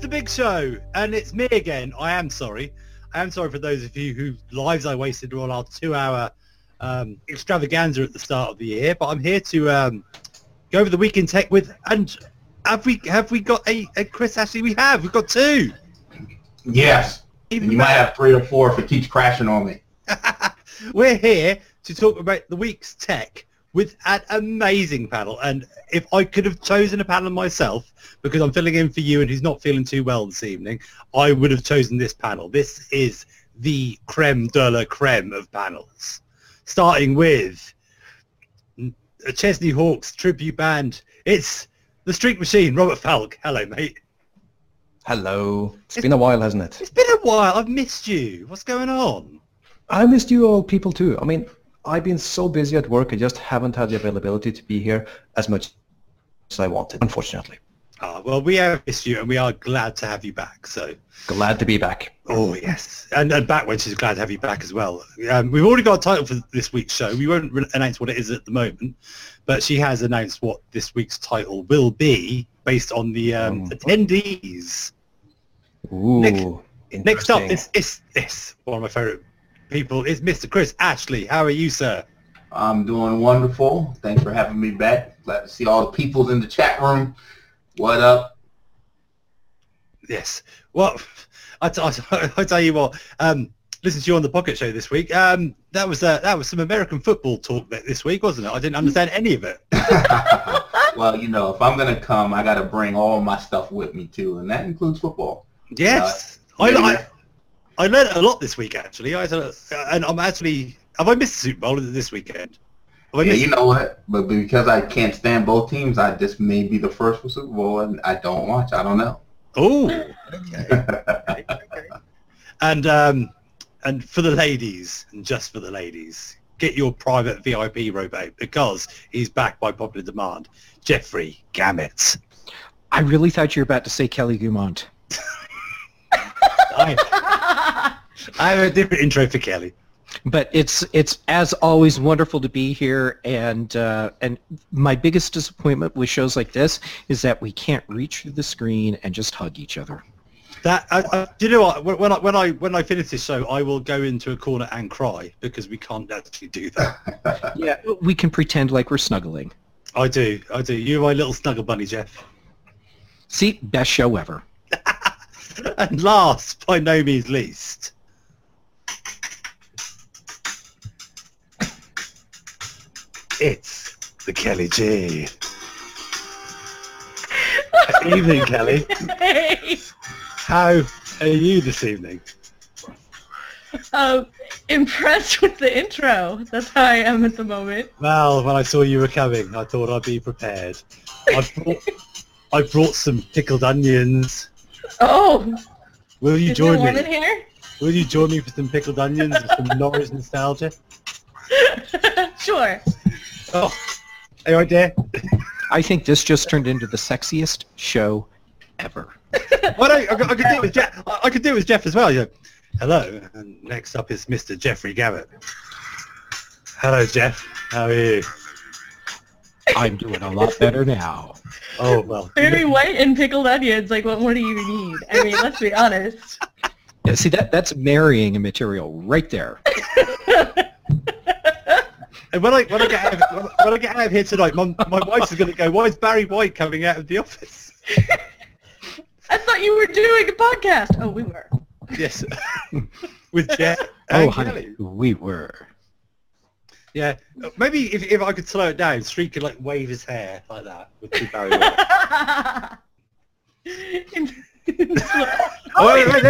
big show, and it's me again. I am sorry for those of you whose lives I wasted on our 2-hour extravaganza at the start of the year, but I'm here to go over the week in tech with, and have we got a Chris Ashley? We've got two. Yes. And you might have 3 or 4 if it keeps crashing on me. We're here to talk about the week's tech with an amazing panel, and if I could have chosen a panel myself, because I'm filling in for you and who's not feeling too well this evening, I would have chosen this panel. This is the creme de la creme of panels, starting with a Chesney Hawks tribute band. It's the Streak Machine, Robert Falk. Hello, mate. Hello. It's been a while, hasn't it? It's been a while. I've missed you. What's going on? I missed you all people too. I mean, I've been so busy at work, I just haven't had the availability to be here as much as I wanted, unfortunately. Well, we have missed you, and we are glad to have you back. So glad to be back. Oh, yes. And Backwench is glad to have you back as well. We've already got a title for this week's show. We won't announce what it is at the moment, but she has announced what this week's title will be based on the attendees. Ooh, next up, it's one of my favourite people. It's Mr. Chris Ashley. How are you, sir? I'm doing wonderful. Thanks for having me back. Glad to see all the people in the chat room. What up? Yes. Well, I tell you what. Listen to you on the Pocket Show this week. That was some American football talk this week, wasn't it? I didn't understand any of it. Well, if I'm gonna come, I gotta bring all my stuff with me too, and that includes football. Yes. I learned a lot this week, actually. Have I missed the Super Bowl this weekend? Yeah, you know what? But because I can't stand both teams, I just may be the first for Super Bowl, and I don't watch. I don't know. Oh, okay. And for the ladies, and just for the ladies, get your private VIP robe out, because he's back by popular demand. Jeffrey Gamet. I really thought you were about to say Kelly Gumont. I have a different intro for Kelly. But it's as always wonderful to be here, and my biggest disappointment with shows like this is that we can't reach through the screen and just hug each other. Do you know what? When I finish this show, I will go into a corner and cry, because we can't actually do that. Yeah, we can pretend like we're snuggling. I do. You're my little snuggle bunny, Jeff. See, best show ever. And last, by no means least, it's the Kelly G. Evening, Kelly. Hey. How are you this evening? Impressed with the intro. That's how I am at the moment. Well, when I saw you were coming, I thought I'd be prepared. I brought some pickled onions. Oh. Will you Is join there me? one in here? Will you join me for some pickled onions and some Norris nostalgia? Sure. Oh, are you right there? I think this just turned into the sexiest show ever. Well, I could do it with Jeff. I could do it with Jeff as well. You know, hello, and next up is Mr. Jeffrey Gamet. Hello, Jeff. How are you? I'm doing a lot better now. Oh, well. Very white and pickled onions. Like, what more do you need? I mean, let's be honest. Yeah, see, that's marrying a material right there. And when I get out of here tonight, my wife is going to go, why is Barry White coming out of the office? I thought you were doing a podcast. Oh, we were. Yes. With Jeff Oh, and honey, Kelly. we were. Yeah. Maybe if I could slow it down, Streak could wave his hair like that with Barry White. Oh, wait.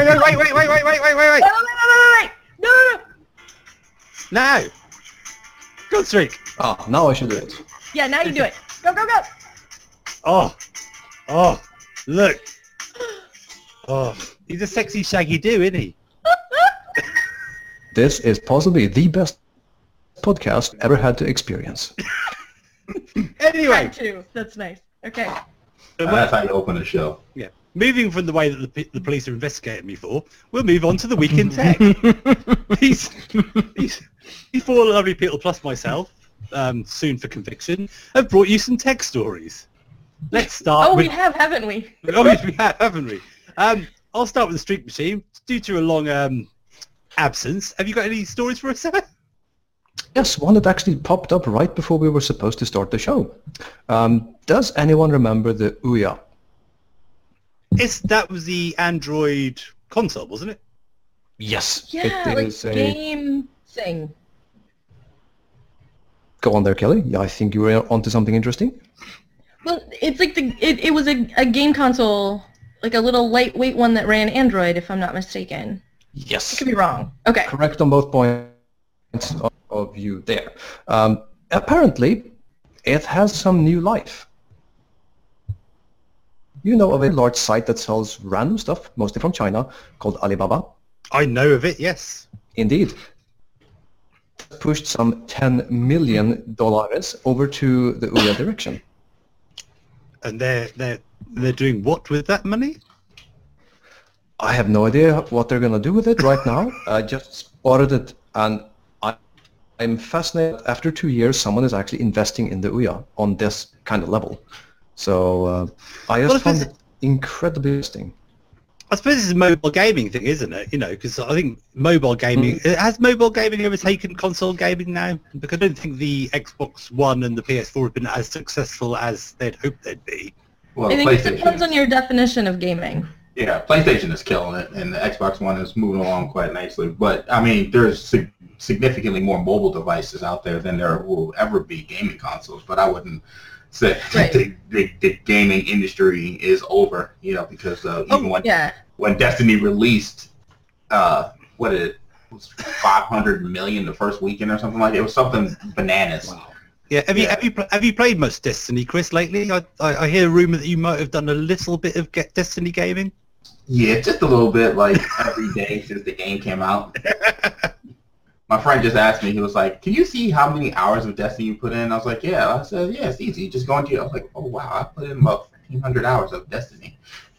No. Now. Go, Streak. Oh, now I should do it. Yeah, now you do it. Go. Oh, look. Oh, he's a sexy shaggy do, isn't he? This is possibly the best podcast ever had to experience. Anyway. Part 2. That's nice. Okay. That's how you open a show. Yeah. Moving from the way that the police are investigating me for, we'll move on to the Week in Tech. These four lovely people plus myself, soon for conviction, have brought you some tech stories. Let's start Oh, with... we have, haven't we? Oh, yes, we have, haven't we? I'll start with the Streak Machine. Due to a long absence, have you got any stories for us, Sarah? Yes, one that actually popped up right before we were supposed to start the show. Does anyone remember the Ouya? That was the Android console, wasn't it? Yes. Yeah, it like is a... game thing. Go on there, Kelly. Yeah, I think you were onto something interesting. Well, it's like it was a game console, like a little lightweight one that ran Android, if I'm not mistaken. I Yes. could be wrong. Okay. Correct on both points of view there. Apparently, it has some new life. You know of a large site that sells random stuff, mostly from China, called Alibaba? I know of it, yes. Indeed. Pushed some $10 million over to the Ouya direction. And they're doing what with that money? I have no idea what they're going to do with it right now. I just spotted it, and I'm fascinated. After 2 years, someone is actually investing in the Ouya on this kind of level. So I just found it incredibly interesting. I suppose it's a mobile gaming thing, isn't it? You know, because I think mobile gaming... Has mobile gaming ever taken console gaming now? Because I don't think the Xbox One and the PS4 have been as successful as they'd hoped they'd be. Well, I think it PlayStation. depends on your definition of gaming. Yeah, PlayStation is killing it, and the Xbox One is moving along quite nicely. But, I mean, there's significantly more mobile devices out there than there will ever be gaming consoles. But I wouldn't say Right. the gaming industry is over, you know, because even when Destiny released, what it was 500 million the first weekend or something like that. It was something bananas. Wow. Yeah, have you played much Destiny, Chris, lately? I hear a rumor that you might have done a little bit of Destiny gaming. Yeah, just a little bit, like every day since the game came out. My friend just asked me, he was like, can you see how many hours of Destiny you put in? I was like, yeah. I said, yeah, it's easy. Just go into it. I was like, oh, wow, I put in about 1,500 hours of Destiny.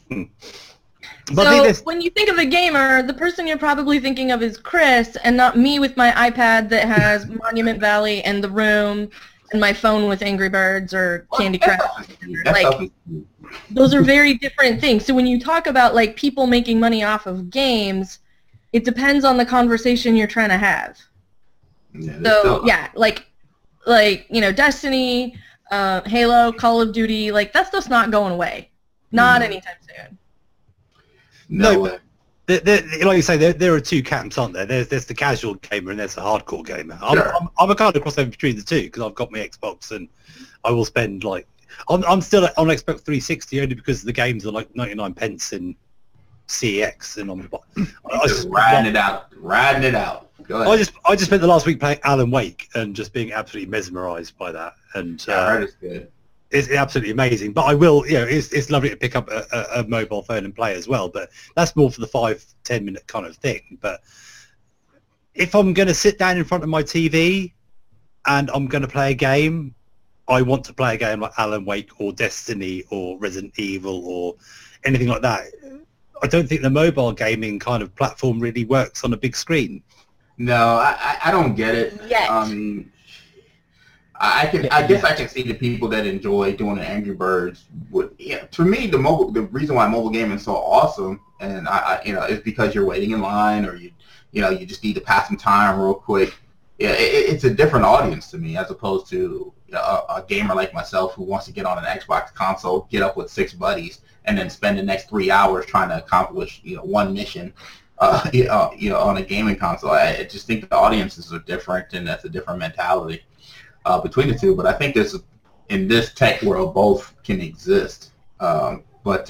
But So when you think of a gamer, the person you're probably thinking of is Chris, and not me with my iPad that has Monument Valley and The Room, and my phone with Angry Birds or Candy Crush. Like, those are very different things. So when you talk about like people making money off of games, it depends on the conversation you're trying to have. So yeah, like you know, Destiny, Halo, Call of Duty, like that stuff's not going away, not anytime soon. No, like you say, there are two camps, aren't there? There's the casual gamer and there's the hardcore gamer. I'm a kind of crossover between the two because I've got my Xbox and I will spend like I'm still on Xbox 360 only because the games are like 99 pence in CEX and I'm just riding it out. Go ahead. I just spent the last week playing Alan Wake and just being absolutely mesmerised by that. And I heard it's good. It's absolutely amazing. But I will, you know, it's lovely to pick up a mobile phone and play as well. But that's more for the 5-10 minute kind of thing. But if I'm going to sit down in front of my TV and I'm going to play a game, I want to play a game like Alan Wake or Destiny or Resident Evil or anything like that. I don't think the mobile gaming kind of platform really works on a big screen. No, I don't get it. Yet. I mean, I guess I can see the people that enjoy doing the Angry Birds. For me, the reason why mobile gaming is so awesome, and is because you're waiting in line or you just need to pass some time real quick. Yeah, it's a different audience to me as opposed to a gamer like myself who wants to get on an Xbox console, get up with 6 buddies, and then spend the next 3 hours trying to accomplish one mission. On a gaming console, I just think the audiences are different, and that's a different mentality between the two. But I think in this tech world, both can exist. I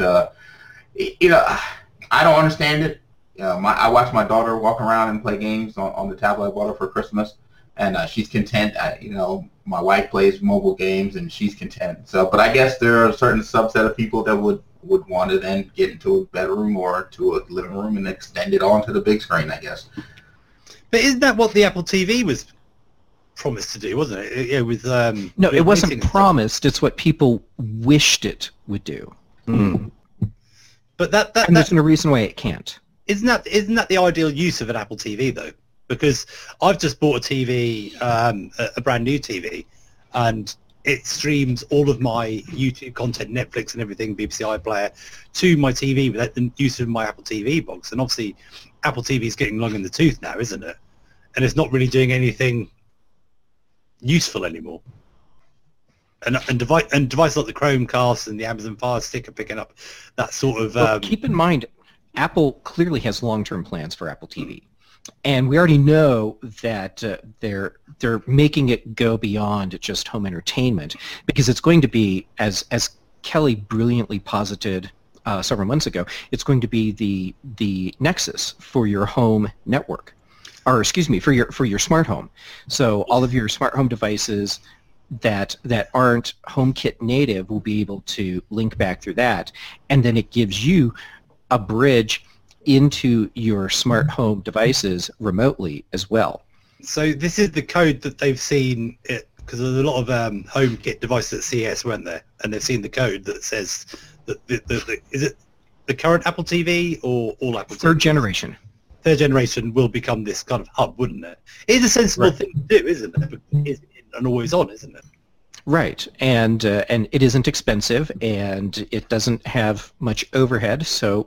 don't understand it. I watch my daughter walk around and play games on the tablet I bought her for Christmas, and she's content. My wife plays mobile games, and she's content. So, but I guess there are a certain subset of people that would want to then get into a bedroom or to a living room and extend it onto the big screen, I guess. But isn't that what the Apple TV was promised to do, wasn't it? Yeah, with No, it wasn't promised. It's what people wished it would do. But that And there's no reason why it can't. isn't that the ideal use of an Apple TV though? Because I've just bought a TV, a brand new TV, and it streams all of my YouTube content, Netflix and everything, BBC iPlayer, to my TV without the use of my Apple TV box. And obviously, Apple TV is getting long in the tooth now, isn't it? And it's not really doing anything useful anymore. And devices like the Chromecast and the Amazon Fire Stick are picking up that sort of... Well, keep in mind, Apple clearly has long-term plans for Apple TV. And we already know that they're making it go beyond just home entertainment, because it's going to be, as Kelly brilliantly posited several months ago, it's going to be the nexus for your home network, or excuse me, for your smart home. So all of your smart home devices that aren't HomeKit native will be able to link back through that, and then it gives you a bridge into your smart home devices remotely as well. So this is the code that they've seen, because there's a lot of HomeKit devices at CES, weren't there? And they've seen the code that says that is it the current Apple TV or all Apple TV? Third generation. Third generation will become this kind of hub, wouldn't it? It's a sensible thing to do, isn't it? It's an always on, isn't it? Right, and it isn't expensive, and it doesn't have much overhead, so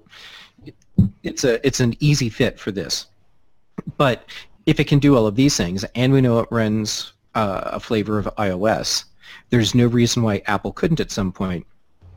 it's an easy fit for this. But if it can do all of these things, and we know it runs a flavor of iOS, there's no reason why Apple couldn't at some point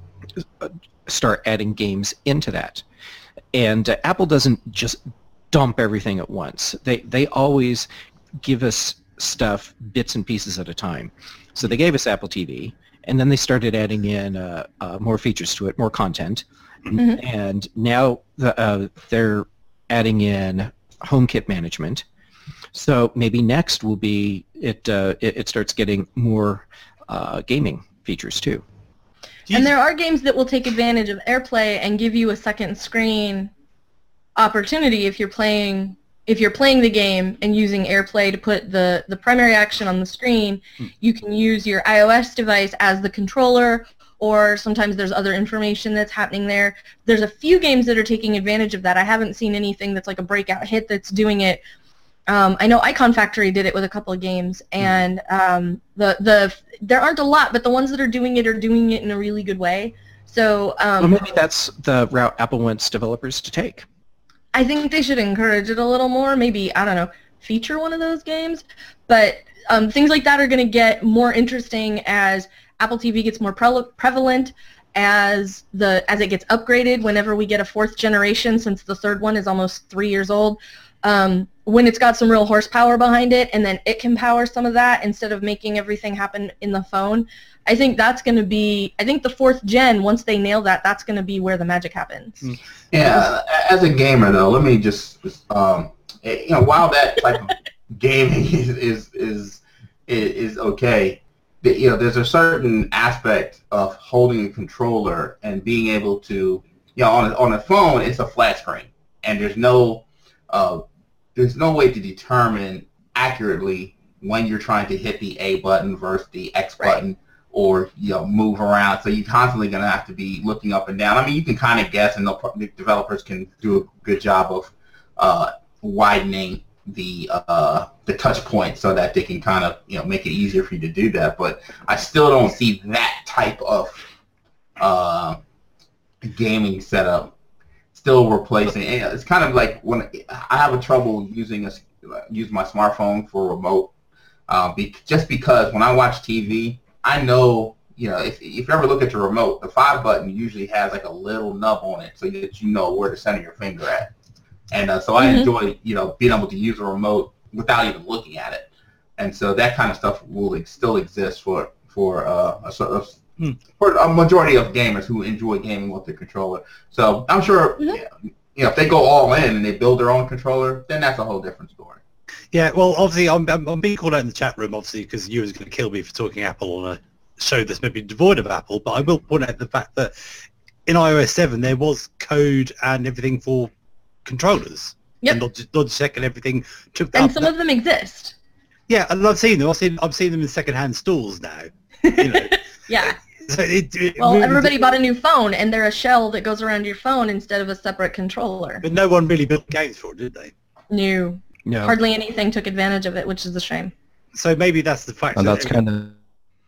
start adding games into that. And Apple doesn't just dump everything at once. They always give us stuff bits and pieces at a time. So they gave us Apple TV, and then they started adding in more features to it, more content. Mm-hmm. And now they're adding in HomeKit management. So maybe next will be it starts getting more gaming features too. And there are games that will take advantage of AirPlay and give you a second screen opportunity if you're playing the game and using AirPlay to put the primary action on the screen. You can use your iOS device as the controller, or sometimes there's other information that's happening there. There's a few games that are taking advantage of that. I haven't seen anything that's like a breakout hit that's doing it. I know Icon Factory did it with a couple of games, and there aren't a lot, but the ones that are doing it in a really good way. So well, maybe that's the route Apple wants developers to take. I think they should encourage it a little more. Maybe, I don't know, feature one of those games. But things like that are going to get more interesting as Apple TV gets more prevalent, as it gets upgraded whenever we get a fourth generation, since the third one is almost 3 years old. When it's got some real horsepower behind it, and then it can power some of that instead of making everything happen in the phone. I think that's going to be, the fourth gen, once they nail that, that's going to be where the magic happens. Yeah, as a gamer though, let me just, while that type of gaming is okay, there's a certain aspect of holding a controller and being able to, on a phone, it's a flat screen, and there's no way to determine accurately when you're trying to hit the A button versus the X button, or move around. So you're constantly going to have to be looking up and down. I mean, you can kind of guess, and the developers can do a good job of widening the touch point so that they can kind of make it easier for you to do that. But I still don't see that type of gaming setup still replacing. It's kind of like when I have a trouble using my smartphone for remote, just because when I watch TV, I know, if you ever look at your remote, the 5 button usually has like a little nub on it so that you know where to center your finger at. And so I enjoy, being able to use a remote without even looking at it. And so that kind of stuff will still exist for a majority of gamers who enjoy gaming with the controller. So I'm sure, if they go all in and they build their own controller, then that's a whole different story. Yeah, well, obviously, I'm being called out in the chat room, obviously, because you was going to kill me for talking Apple on a show that's maybe devoid of Apple, but I will point out the fact that in iOS 7, there was code and everything for controllers. Yep. And Logitech and everything took that. And some of them exist. Yeah, and I've seen them. I've seen them in second-hand stores now. Yeah. So everybody bought a new phone, and they're a shell that goes around your phone instead of a separate controller. But no one really built games for it, did they? No. No. Hardly anything took advantage of it, which is a shame. So maybe that's the fact. And that's kind of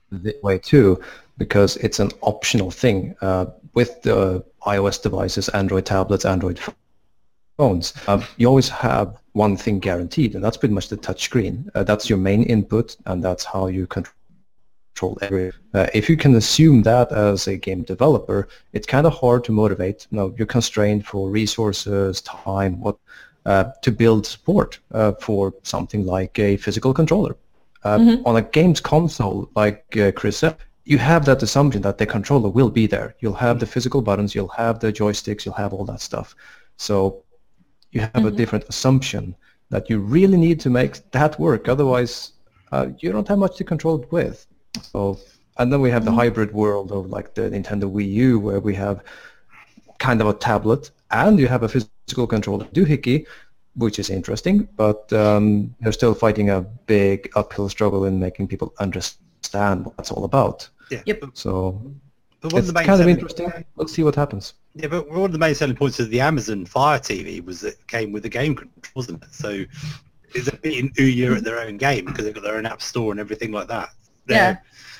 this way too, because it's an optional thing with the iOS devices, Android tablets, Android phones. You always have one thing guaranteed, and that's pretty much the touch screen. That's your main input, and that's how you control everything. If you can assume that as a game developer, it's kind of hard to motivate. You're constrained for resources, time, to build support for something like a physical controller. On a games console, like Chris said, you have that assumption that the controller will be there. You'll have the physical buttons, you'll have the joysticks, you'll have all that stuff. So you have a different assumption that you really need to make that work. Otherwise, you don't have much to control it with. So, and then we have the hybrid world of like the Nintendo Wii U, where we have kind of a tablet and you have a physical controller doohickey, which is interesting, but they're still fighting a big uphill struggle in making people understand what that's all about. Yeah. Yep. So But one it's of the main kind of selling- interesting. Let's see what happens. Yeah, but one of the main selling points of the Amazon Fire TV was that it came with the game control, wasn't it? So it's a bit in Ouya at their own game because they've got their own app store and everything like that. Yeah.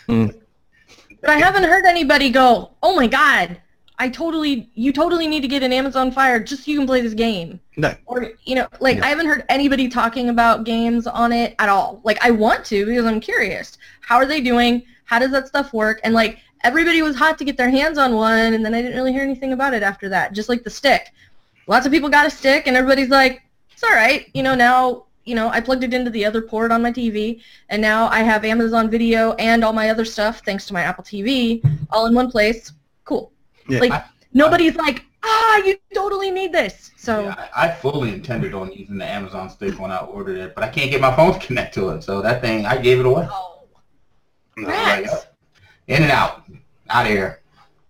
But I haven't heard anybody go, "Oh my God, you totally need to get an Amazon Fire just so you can play this game." No. Or, I haven't heard anybody talking about games on it at all. Like, I want to because I'm curious. How are they doing? How does that stuff work? And, everybody was hot to get their hands on one, and then I didn't really hear anything about it after that. Just like the stick. Lots of people got a stick, and everybody's like, it's all right. Now, I plugged it into the other port on my TV, and now I have Amazon Video and all my other stuff, thanks to my Apple TV, all in one place. Cool. Yeah. Nobody's like, you totally need this. So Yeah, I fully intended on using the Amazon stick when I ordered it, but I can't get my phone to connect to it, so that thing, I gave it away. Oh, Like, in and out of here.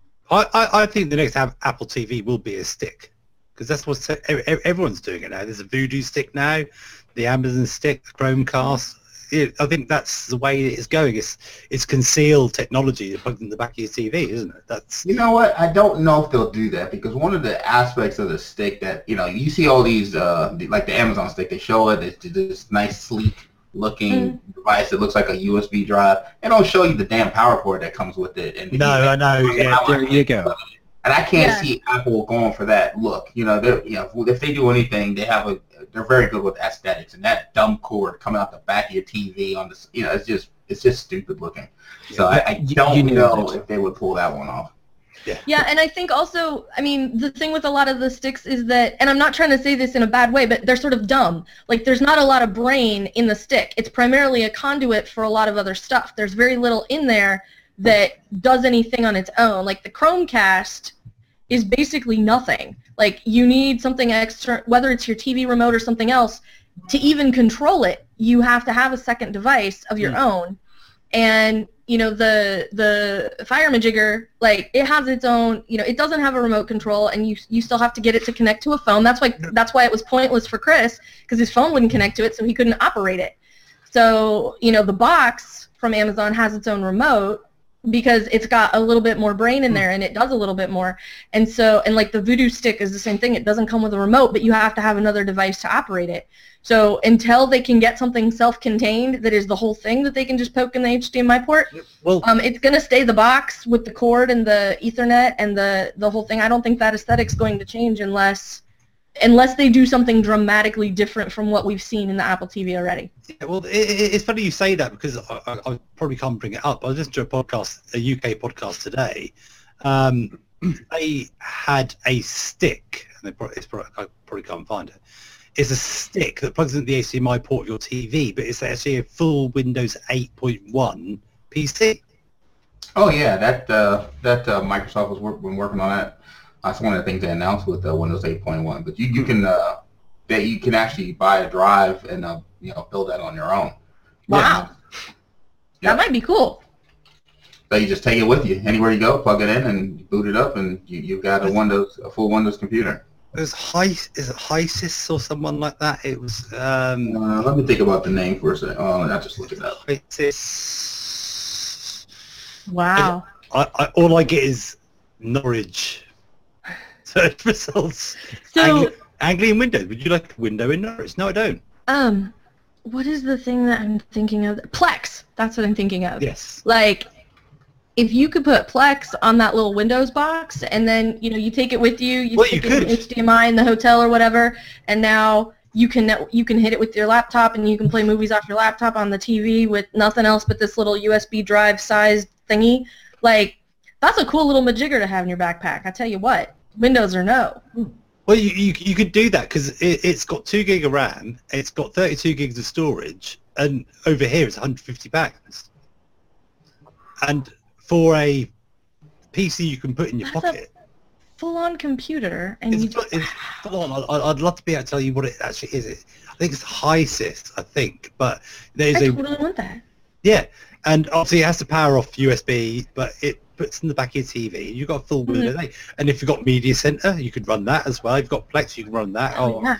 I think the next Apple TV will be a stick because that's what everyone's doing it now. There's a Voodoo stick now, the Amazon stick, the Chromecast. I think that's the way it's going. It's concealed technology plugged in the back of your TV, isn't it? That's You know what? I don't know if they'll do that because one of the aspects of the stick that, you see all these, like the Amazon stick, they show it, it's this nice, sleek looking device that looks like a USB drive. They don't show you the damn power cord that comes with it. And I know. Yeah, There you go. And I can't see Apple going for that look. If they do anything, they're very good with aesthetics, and that dumb cord coming out the back of your TV on this, it's just stupid looking. So I don't know if they would pull that one off. Yeah, and I think also, the thing with a lot of the sticks is that, and I'm not trying to say this in a bad way, but they're sort of dumb. Like, there's not a lot of brain in the stick. It's primarily a conduit for a lot of other stuff. There's very little in there that does anything on its own. Like, the Chromecast is basically nothing. Like, you need something extra, whether it's your TV remote or something else, to even control it, you have to have a second device of your own. And, the Firemajigger, it has its own, it doesn't have a remote control, and you still have to get it to connect to a phone. That's why it was pointless for Chris, because his phone wouldn't connect to it, so he couldn't operate it. So, the box from Amazon has its own remote, because it's got a little bit more brain in there and it does a little bit more. And so, and the Voodoo stick is the same thing. It doesn't come with a remote, but you have to have another device to operate it. So until they can get something self-contained that is the whole thing that they can just poke in the HDMI port, it's going to stay the box with the cord and the Ethernet and the whole thing. I don't think that aesthetic's going to change unless they do something dramatically different from what we've seen in the Apple TV already. Yeah, well, it's funny you say that because I probably can't bring it up. I was listening to a UK podcast today. They had a stick, and I probably can't find it. It's a stick that plugs into the HDMI port of your TV, but it's actually a full Windows 8.1 PC. Oh yeah, that Microsoft was been working on that. That's one of the things they announced with Windows 8.1. But you can actually buy a drive and build that on your own. Wow, that might be cool. So you just take it with you anywhere you go, plug it in, and boot it up, and you've got a full Windows computer. Is it HYSYS or someone like that? It was. Let me think about the name for a second. Oh, I'll just look it up. HYSYS. Wow. All I get is Norwich search results. So Anglian Windows. Would you like a window in Norwich? No, I don't. what is the thing that I'm thinking of? Plex. That's what I'm thinking of. Yes. Like, if you could put Plex on that little Windows box, and then you take it with you, Well, stick you it in could. HDMI in the hotel or whatever, and now you can hit it with your laptop, and you can play movies off your laptop on the TV with nothing else but this little USB drive sized thingy. Like, that's a cool little majigger to have in your backpack. I tell you what, Windows or no. Well, you could do that because it's got 2 gig of RAM, it's got 32 gigs of storage, and over here it's 150 pounds. And for a PC you can put in your That's a pocket, full-on computer, and it's full on. I'd love to be able to tell you what it actually is. I think it's HiSys, I think, but there's I totally want that. yeah, and obviously it has to power off USB, but it puts in the back of your TV. You've got a full Windows 8, and if you've got Media Center, you could run that as well. If you've got Plex, you can run that.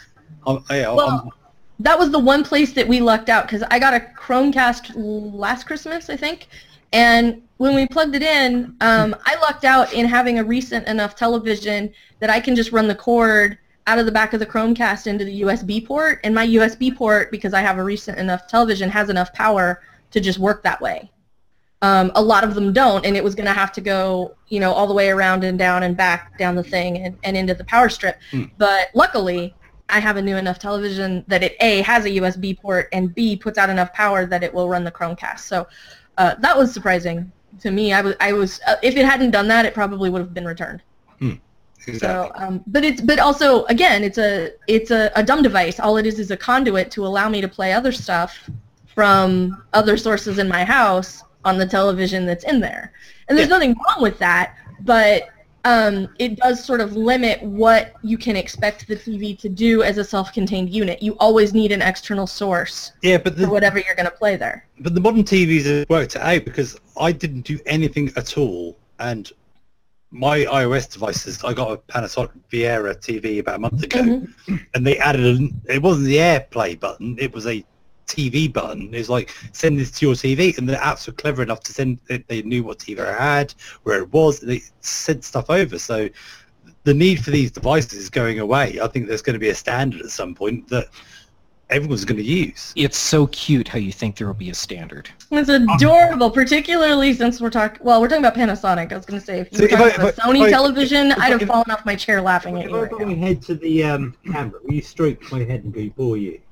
Yeah. That was the one place that we lucked out, because I got a Chromecast last Christmas, I think, and when we plugged it in, I lucked out in having a recent enough television that I can just run the cord out of the back of the Chromecast into the USB port, and my USB port, because I have a recent enough television, has enough power to just work that way. A lot of them don't, and it was going to have to go, all the way around and down and back down the thing and into the power strip. But luckily, I have a new enough television that it A, has a USB port, and B, puts out enough power that it will run the Chromecast. So that was surprising to me. I was if it hadn't done that, it probably would have been returned. Exactly. So, but also, again, it's a dumb device. All it is a conduit to allow me to play other stuff from other sources in my house on the television that's in there. And there's nothing wrong with that, but it does sort of limit what you can expect the TV to do as a self-contained unit. You always need an external source for whatever you're going to play there. But the modern TVs have worked it out, because I didn't do anything at all, and my iOS devices, I got a Panasonic Viera TV about a month ago, and they added it wasn't the AirPlay button, it was a TV button. It was like, send this to your TV, and the apps were clever enough to send. They knew what TV I had, where it was. They sent stuff over. So the need for these devices is going away. I think there's going to be a standard at some point that everyone's going to use. It's so cute how you think there will be a standard. It's adorable, particularly since we're talking about Panasonic. I was going to say, if you were talking about a Sony television, I'd have fallen off my chair laughing at you. If I put my head to the camera, will you stroke my head and go, bore you?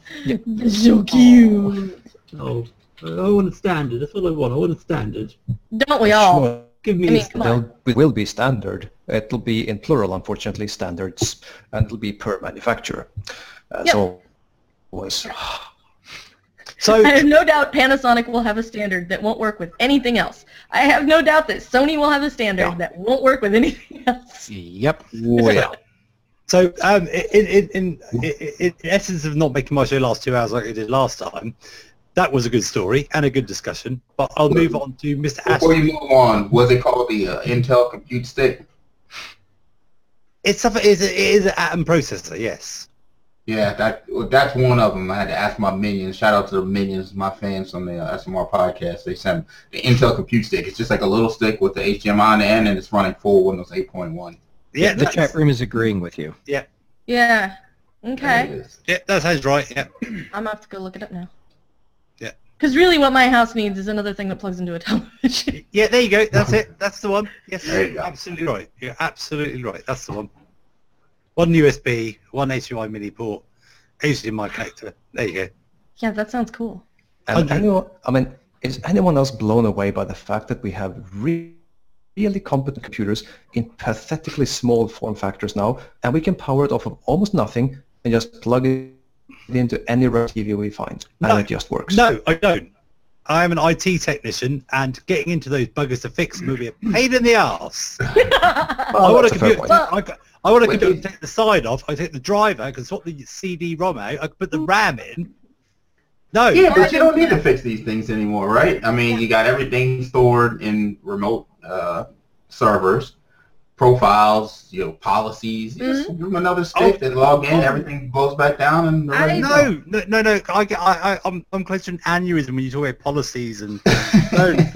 So cute. Oh, I want a standard. That's what I want. I want a standard. Don't we all? Sure. Give me come on. It will be standard. It'll be in plural, unfortunately, standards, and it'll be per manufacturer. So I have no doubt Panasonic will have a standard that won't work with anything else. I have no doubt that Sony will have a standard that won't work with anything else. Yep. well, So, in essence of not making my show last 2 hours like I did last time, that was a good story and a good discussion. But I'll move on to Mr. Before Ashton. you move on, was it called the Intel Compute Stick? It is an Atom processor, yes. Yeah, that's one of them. I had to ask my minions. Shout out to the minions, my fans on the SMR podcast. They sent the Intel Compute Stick. It's just like a little stick with the HDMI on the end, and it's running full Windows 8.1. Yeah, The chat room is agreeing with you. Yeah. Yeah. There Okay. it is. Yeah, that sounds right. Yeah. I'm going to have to go look it up now. Yeah. Because really what my house needs is another thing that plugs into a television. Yeah, there you go. That's it. That's the one. Yes, There you go. absolutely right. You're absolutely right. That's the one. One USB, one HDMI mini port, HDMI connector. There you go. Yeah, that sounds cool. and is anyone else blown away by the fact that we have really competent computers in pathetically small form factors now, and we can power it off of almost nothing and just plug it into any TV we find, and it just works? No, I don't. I am an IT technician, and getting into those buggers to fix will be a pain in the arse. I want a that's a fair computer. point. I want a computer to take the side off. I take the driver. I can swap the CD-ROM out. I can put the RAM in. No. Yeah, but you don't need to fix these things anymore, right? I mean, you got everything stored in remote servers, profiles, policies. You just give them another stick, they log in, everything goes back down, and they're ready to go. No. I'm close to an aneurysm when you talk about policies and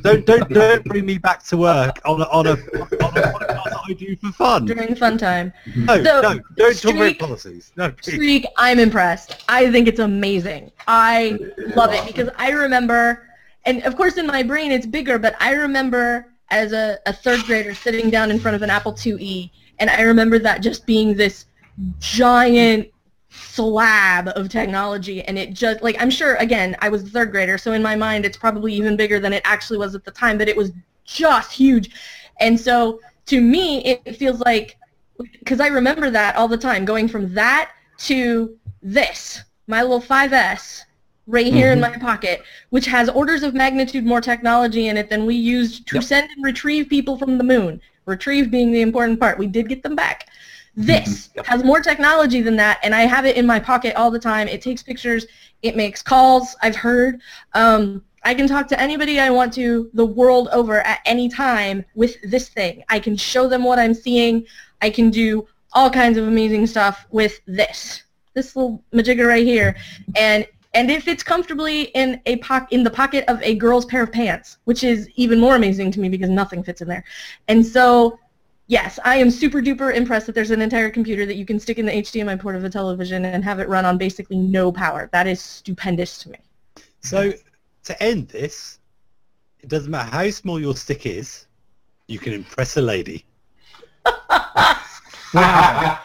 don't bring me back to work on a podcast that I do for fun. During fun time. No, don't talk about policies. No, please. Streak, I'm impressed. I think it's amazing. I love it because I remember, and of course in my brain it's bigger, but I remember as a third grader sitting down in front of an Apple IIe, and I remember that just being this giant slab of technology, and it just, like, I'm sure, again, I was a third grader, so in my mind it's probably even bigger than it actually was at the time, but it was just huge. And so to me it feels like, because I remember that all the time, going from that to this, my little 5S right here in my pocket, which has orders of magnitude more technology in it than we used to send and retrieve people from the moon. Retrieve being the important part. We did get them back. This has more technology than that, and I have it in my pocket all the time. It takes pictures. It makes calls, I've heard. I can talk to anybody I want to the world over at any time with this thing. I can show them what I'm seeing. I can do all kinds of amazing stuff with this little majigger right here. And it fits comfortably in the pocket of a girl's pair of pants, which is even more amazing to me because nothing fits in there. And so, yes, I am super duper impressed that there's an entire computer that you can stick in the HDMI port of a television and have it run on basically no power. That is stupendous to me. So, to end this, it doesn't matter how small your stick is, you can impress a lady. How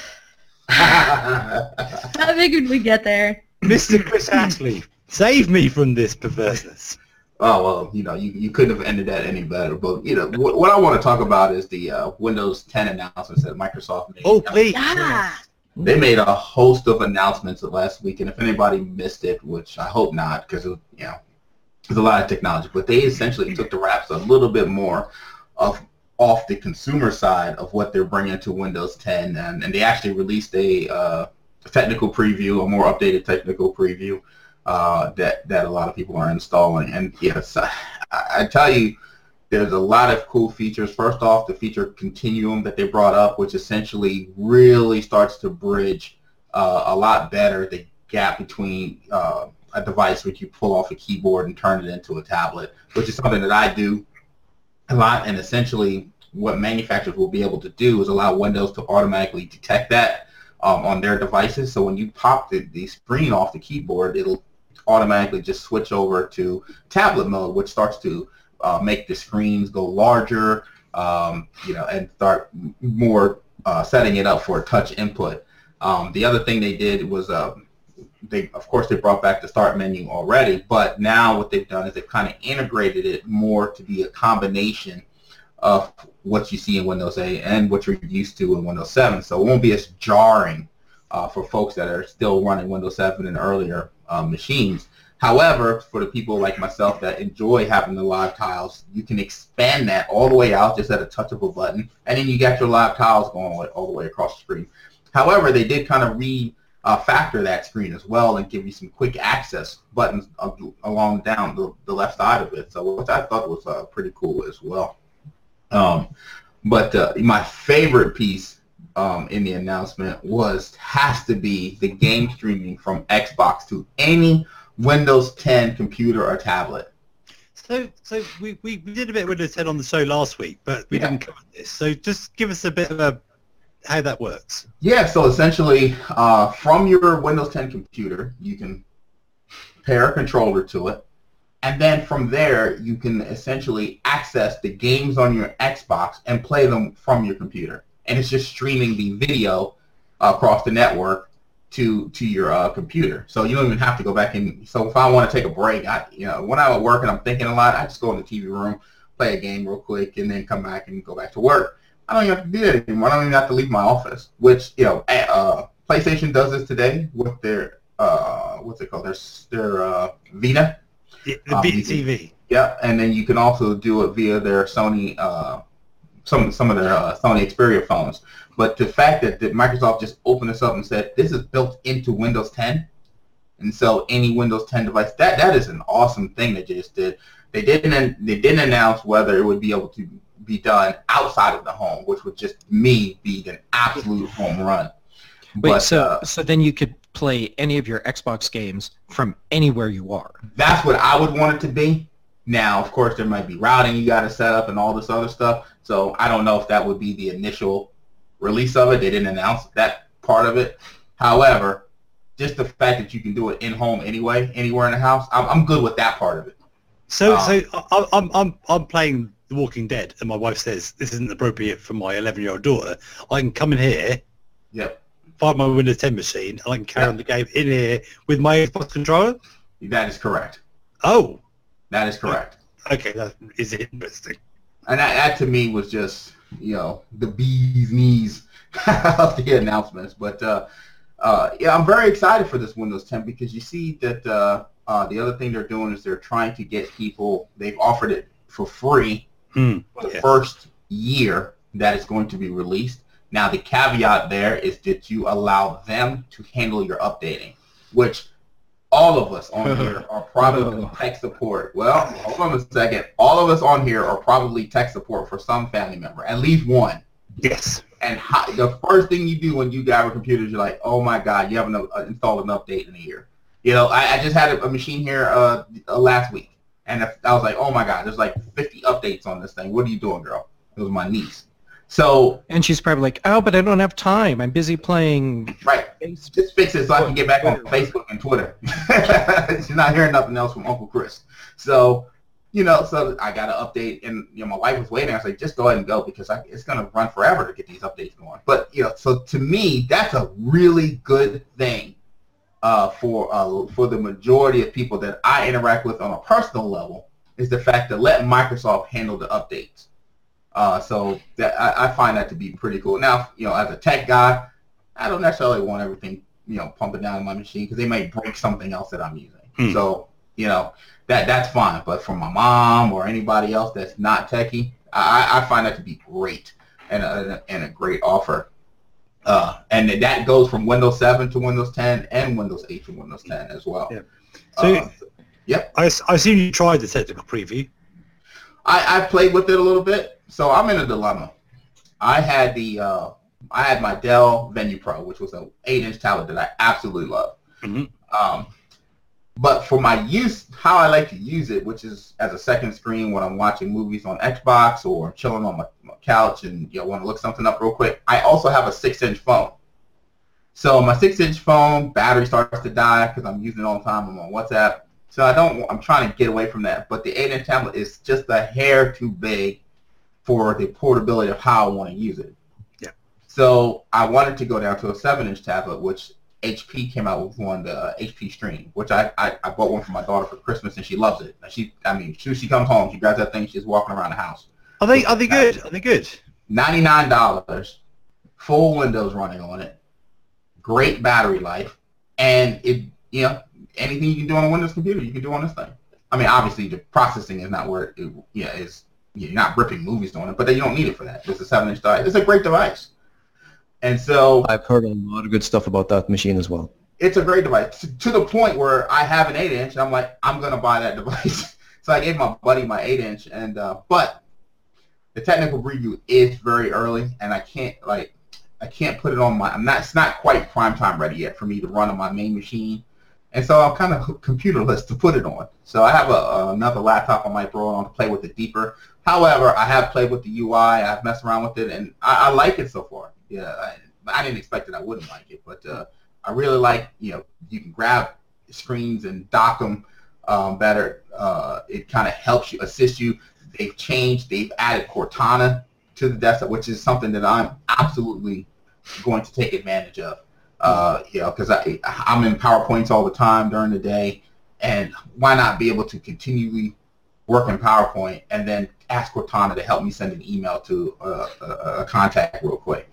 big would we get there? Mr. Chris Ashley, save me from this perverseness. Oh, well, you couldn't have ended that any better. But, what I want to talk about is the Windows 10 announcements that Microsoft made. Oh, please. Yeah. They made a host of announcements last week, and if anybody missed it, which I hope not, because, there's a lot of technology, but they essentially took the wraps a little bit more off the consumer side of what they're bringing to Windows 10, and they actually released a technical preview, a more updated technical preview that a lot of people are installing. And yes, I tell you, there's a lot of cool features. First off, the feature continuum that they brought up, which essentially really starts to bridge a lot better the gap between a device which you pull off a keyboard and turn it into a tablet, which is something that I do a lot. And essentially what manufacturers will be able to do is allow Windows to automatically detect that on their devices. So when you pop the screen off the keyboard, it'll automatically just switch over to tablet mode, which starts to make the screens go larger, and start more setting it up for touch input. The other thing they did was they brought back the start menu already, but now what they've done is they've kind of integrated it more to be a combination of what you see in Windows 8 and what you're used to in Windows 7. So it won't be as jarring for folks that are still running Windows 7 and earlier machines. However, for the people like myself that enjoy having the live tiles, you can expand that all the way out just at a touch of a button, and then you got your live tiles going all the way across the screen. However, they did kind of refactor that screen as well and give you some quick access buttons along down the left side of it, so which I thought was pretty cool as well. But my favorite piece in the announcement has to be the game streaming from Xbox to any Windows 10 computer or tablet. So we did a bit of Windows 10 on the show last week, but we didn't cover this. So just give us a bit of how that works. Yeah, so essentially from your Windows 10 computer, you can pair a controller to it, and then from there you can essentially access the games on your Xbox and play them from your computer. And it's just streaming the video across the network to your computer. So you don't even have to go back in. So if I want to take a break, when I'm at work and I'm thinking a lot, I just go in the TV room, play a game real quick, and then come back and go back to work. I don't even have to do that anymore. I don't even have to leave my office, which, PlayStation does this today with their, what's it called? Their Vita. The Vita TV. Yeah, and then you can also do it via their Sony, some of their Sony Xperia phones. But the fact that Microsoft just opened this up and said, this is built into Windows 10, and so any Windows 10 device, that is an awesome thing that they just did. They didn't announce whether it would be able to be done outside of the home, which would just be an absolute home run. Wait, but, so then you could play any of your Xbox games from anywhere you are. That's what I would want it to be, Now, of course, there might be routing you got to set up and all this other stuff. So I don't know if that would be the initial release of it. They didn't announce that part of it. However, just the fact that you can do it in home anyway, anywhere in the house, I'm good with that part of it. So I'm playing The Walking Dead, and my wife says this isn't appropriate for my 11-year-old daughter. I can come in here, Yep. find my Windows 10 machine, and I can carry on the game in here with my Xbox controller. That is correct. Oh, That is correct. okay, that is interesting. And that to me was just, the bee's knees of the announcements. But yeah, I'm very excited for this Windows 10 because you see that the other thing they're doing is they're trying to get people, they've offered it for free for the first year that it's going to be released. Now, the caveat there is that you allow them to handle your updating, which all of us on here are probably tech support. Well, hold on a second. All of us on here are probably tech support for some family member, at least one. Yes. And the first thing you do when you grab a computer is you're like, oh my God, you haven't installed an update in a year. I just had a machine here last week, and I was like, oh my God, there's like 50 updates on this thing. What are you doing, girl? It was my niece. So, and she's probably like, oh, but I don't have time. I'm busy playing. Right. Just fix it so I can get back on Facebook and Twitter. She's not hearing nothing else from Uncle Chris. So, so I got to update, and my wife was waiting. I was like, just go ahead and go because it's going to run forever to get these updates going. But so to me, that's a really good thing for the majority of people that I interact with on a personal level is the fact to let Microsoft handle the updates. So that I find that to be pretty cool. Now, as a tech guy, I don't necessarily want everything, pumping down in my machine because they might break something else that I'm using. So, that's fine. But for my mom or anybody else that's not techie, I find that to be great and a great offer. And that goes from Windows 7 to Windows 10 and Windows 8 to Windows 10 as well. Yeah. So, yep. I assume you tried the technical preview. I played with it a little bit, so I'm in a dilemma. I had my Dell Venue Pro, which was an 8-inch tablet that I absolutely love. Mm-hmm. But for my use, how I like to use it, which is as a second screen when I'm watching movies on Xbox or chilling on my couch and want to look something up real quick, I also have a 6-inch phone. So my 6-inch phone battery starts to die because I'm using it all the time. I'm on WhatsApp. So I'm trying to get away from that. But the 8-inch tablet is just a hair too big for the portability of how I want to use it. Yeah. So I wanted to go down to a 7-inch tablet, which HP came out with one, the HP Stream, which I bought one for my daughter for Christmas, and she loves it. She comes home, she grabs that thing, she's walking around the house. Are they good? Are they good? $99, full Windows running on it, great battery life, and it anything you can do on a Windows computer, you can do on this thing. I mean, obviously the processing is not where it is. You're not ripping movies doing it, but you don't need it for that. It's a 7-inch device. It's a great device. And so I've heard a lot of good stuff about that machine as well. It's a great device to the point where I have an 8-inch and I'm like, I'm going to buy that device. So I gave my buddy my 8-inch and, but the technical preview is very early and I can't put it on it's not quite prime time ready yet for me to run on my main machine. And so I'm kind of computerless to put it on. So I have another laptop I might throw it on to play with it deeper. However, I have played with the UI. I've messed around with it, and I like it so far. Yeah, I didn't expect that I wouldn't like it, but I really like, you can grab screens and dock them better. It kind of helps you, assist you. They've added Cortana to the desktop, which is something that I'm absolutely going to take advantage of. Because I'm in PowerPoints all the time during the day, and why not be able to continually work in PowerPoint and then ask Cortana to help me send an email to a contact real quick,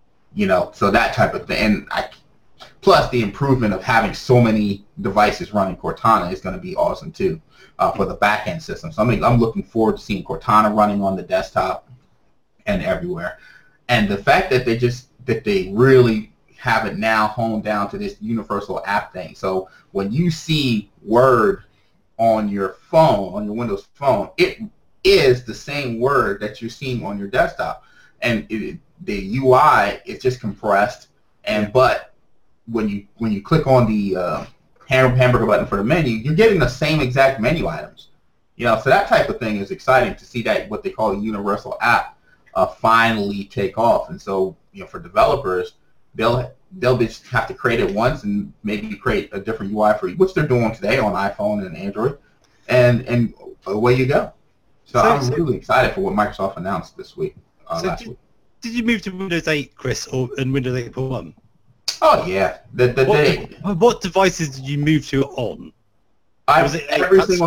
so that type of thing. And plus the improvement of having so many devices running Cortana is going to be awesome too for the back-end system. So I'm looking forward to seeing Cortana running on the desktop and everywhere. And the fact that they really have it now honed down to this universal app thing. So when you see Word on your phone, on your Windows phone, it is the same Word that you're seeing on your desktop. And the UI is just compressed. But when you click on the hamburger button for the menu, you're getting the same exact menu items. You know, so that type of thing is exciting to see that what they call a universal app finally take off. And so, you know, for developers, they'll just have to create it once and maybe create a different UI for you, which they're doing today on iPhone and Android, and away you go. So I'm really excited for what Microsoft announced this week, last week. Did you move to Windows 8, Chris, and Windows 8.1? Oh yeah, What devices did you move to on? Every single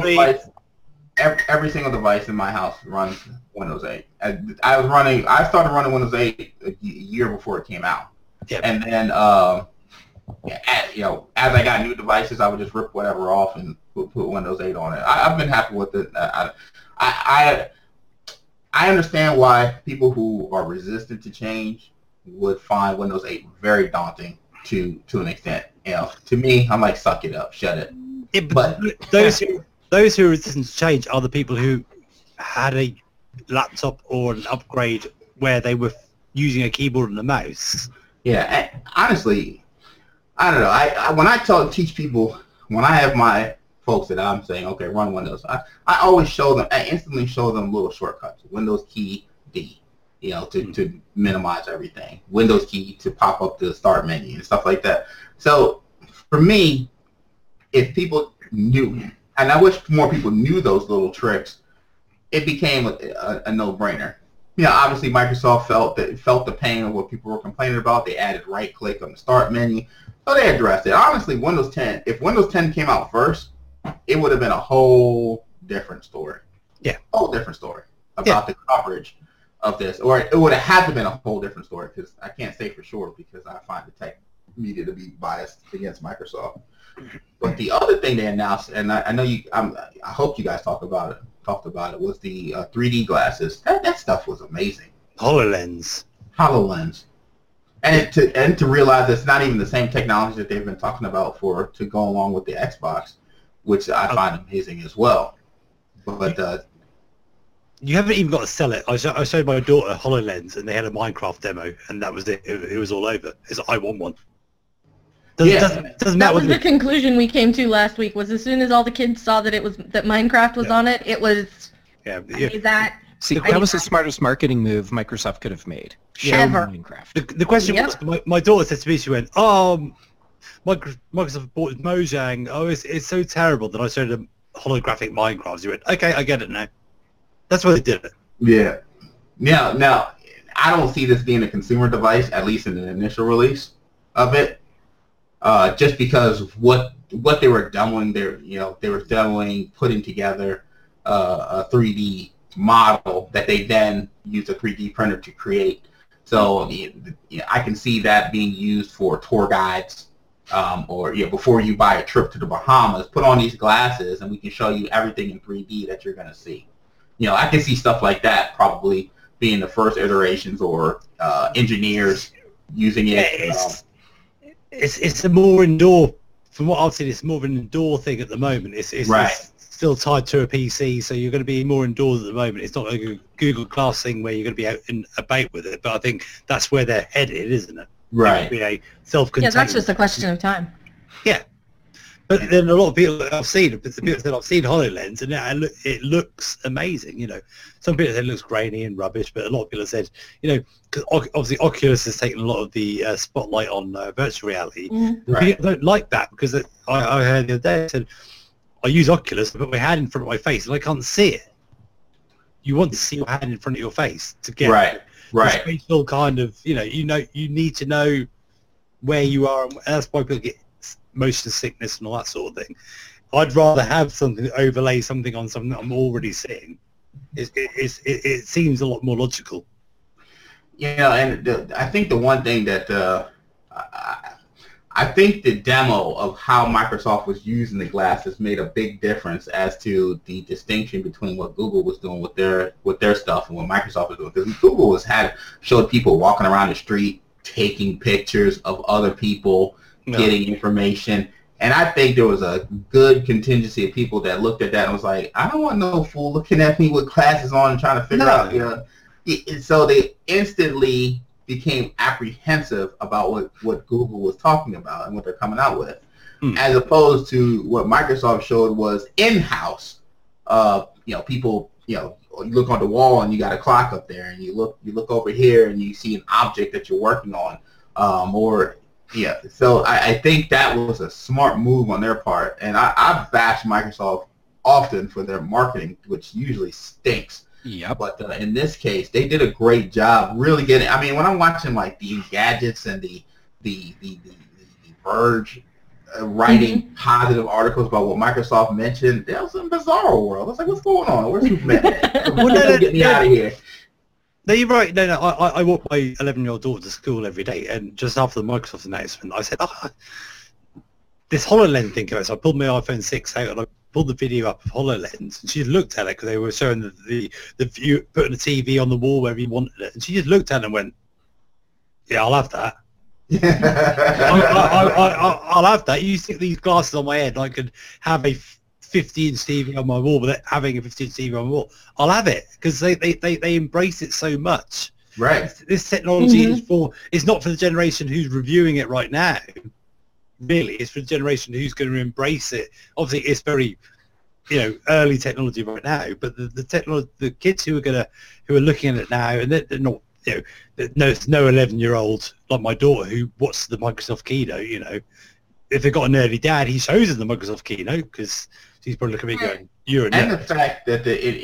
device in my house runs Windows 8. I started running Windows 8 a year before it came out. Yep. And then, you know, as I got new devices, I would just rip whatever off and put Windows 8 on it. I've been happy with it. I understand why people who are resistant to change would find Windows 8 very daunting to an extent. You know, to me, I'm like, suck it up, shut it. Yeah, but those who are resistant to change are the people who had a laptop or an upgrade where they were using a keyboard and a mouse. Yeah, honestly, I don't know. When I teach people, when I have my folks that I'm saying, okay, run Windows, I always show them, I instantly show them little shortcuts. Windows key D, you know, to minimize everything. Windows key to pop up the start menu and stuff like that. So for me, if people knew, and I wish more people knew those little tricks, it became a no-brainer. You know, obviously Microsoft felt the pain of what people were complaining about. They added right-click on the start menu, so they addressed it. Honestly, Windows 10, if Windows 10 came out first, it would have been a whole different story. Yeah. Whole different story about the coverage of this. Or it would have had to been a whole different story, because I can't say for sure because I find the tech media to be biased against Microsoft. But the other thing they announced, and I know I hope you guys talked about it, was the 3D glasses. That stuff was amazing. HoloLens. And to realize it's not even the same technology that they've been talking about to go along with the Xbox, which I find amazing as well. But you haven't even got to sell it. I showed my daughter HoloLens, and they had a Minecraft demo, and that was it. It was all over. It's like, I want one. Doesn't matter. That was the conclusion we came to last week. Was as soon as all the kids saw that Minecraft was on it, it was. Yeah. That. See, that was the smartest marketing move Microsoft could have made. Show Minecraft. The question was, my daughter said to me, she went, "Oh, Microsoft bought Mojang. Oh, it's so terrible." That I showed them holographic Minecraft. She went, "Okay, I get it now." That's why they did it. Yeah. Now, I don't see this being a consumer device, at least in the initial release of it. Just because of what they were demoing, they were demoing putting together a 3D model that they then used a 3D printer to create. So I can see that being used for tour guides, or before you buy a trip to the Bahamas, put on these glasses and we can show you everything in 3D that you're going to see. I can see stuff like that probably being the first iterations, or engineers using it. It's a more indoor, from what I've seen, it's more of an indoor thing at the moment. It's still tied to a PC, so you're going to be more indoors at the moment. It's not like a Google Glass thing where you're going to be out and about with it, but I think that's where they're headed, isn't it? Right. A self-contained. Yeah, that's just a question of time. Yeah. But then a lot of people that I've seen HoloLens, and it looks amazing. Some people said it looks grainy and rubbish, but a lot of people have said, because obviously Oculus has taken a lot of the spotlight on virtual reality. Mm-hmm. Right. People don't like that, because I heard the other day, I said, I use Oculus, I put my hand in front of my face and I can't see it. You want to see your hand in front of your face to get the spatial kind of, you need to know where you are, and that's why people get motion sickness and all that sort of thing. I'd rather have something overlay something on something that I'm already seeing. It seems a lot more logical. And I think the one thing that I think the demo of how Microsoft was using the glasses made a big difference as to the distinction between what Google was doing with their stuff and what Microsoft was doing. Because Google showed people walking around the street taking pictures of other people, getting information, and I think there was a good contingency of people that looked at that and was like, I don't want no fool looking at me with glasses on and trying to figure out, So they instantly became apprehensive about what Google was talking about and what they're coming out with, as opposed to what Microsoft showed was in-house people, you look on the wall and you got a clock up there, and you look over here and you see an object that you're working on, So I think that was a smart move on their part, and I've bashed Microsoft often for their marketing, which usually stinks. Yeah. But in this case, they did a great job really getting. I mean, when I'm watching like the Gadgets and the Verge writing positive articles about what Microsoft mentioned, that was in bizarre world. I was like, what's going on? Where's Superman? Get me out of here. No, you're right. No, I walk my 11-year-old daughter to school every day, and just after the Microsoft announcement, I said, this HoloLens thing came out. So I pulled my iPhone 6 out and I pulled the video up of HoloLens, and she just looked at it because they were showing the view, putting the TV on the wall wherever you wanted it, and she just looked at it and went, yeah, I'll have that. I'll have that. You stick these glasses on my head and I could have a 50-inch TV on my wall without having a 50-inch TV on my wall. I'll have it because they embrace it so much. Right. This technology is not for the generation who's reviewing it right now. Really, it's for the generation who's going to embrace it. Obviously, it's very, early technology right now. But the kids who are looking at it now, and they're not, no 11-year-old like my daughter who watches the Microsoft keynote. If they've got an early dad, he shows them the Microsoft keynote because he's probably looking at me going, "You're a nerd." And the fact that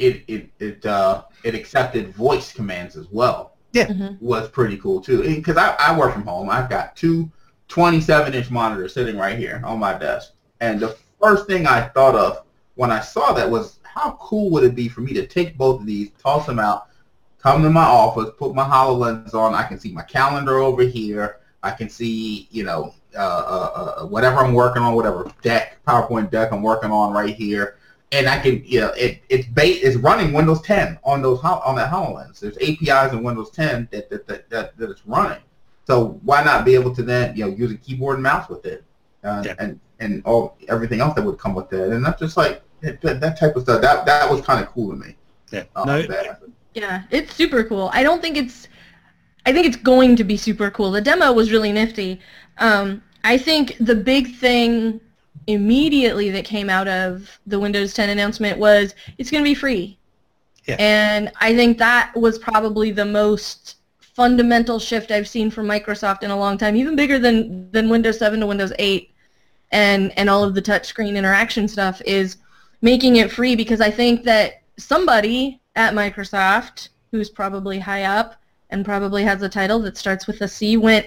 it accepted voice commands as well, was pretty cool too. Because I work from home, I've got two 27-inch monitors sitting right here on my desk, and the first thing I thought of when I saw that was, how cool would it be for me to take both of these, toss them out, come to my office, put my HoloLens on, I can see my calendar over here, I can see, whatever I'm working on, whatever PowerPoint deck I'm working on right here, and I can, it's running Windows 10 on that HoloLens. There's APIs in Windows 10 that it's running. So why not be able to then, use a keyboard and mouse with it, and everything else that would come with it, and that's just like that type of stuff. That was kind of cool to me. Yeah. Yeah, it's super cool. I think it's going to be super cool. The demo was really nifty. I think the big thing immediately that came out of the Windows 10 announcement was it's going to be free. Yeah. And I think that was probably the most fundamental shift I've seen from Microsoft in a long time, even bigger than Windows 7 to Windows 8 and all of the touchscreen interaction stuff, is making it free, because I think that somebody at Microsoft, who's probably high up and probably has a title that starts with a C, went,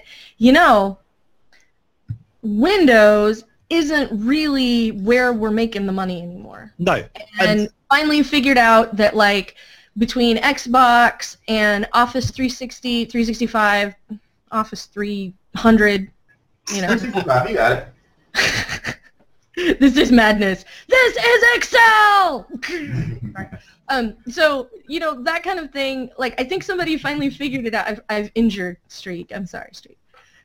Windows isn't really where we're making the money anymore. No. And finally figured out that, like, between Xbox and Office 360, 365, Office 300, 365, you got it. This is madness. This is Excel! So, that kind of thing, like, I think somebody finally figured it out. I've injured Streak. I'm sorry, Streak.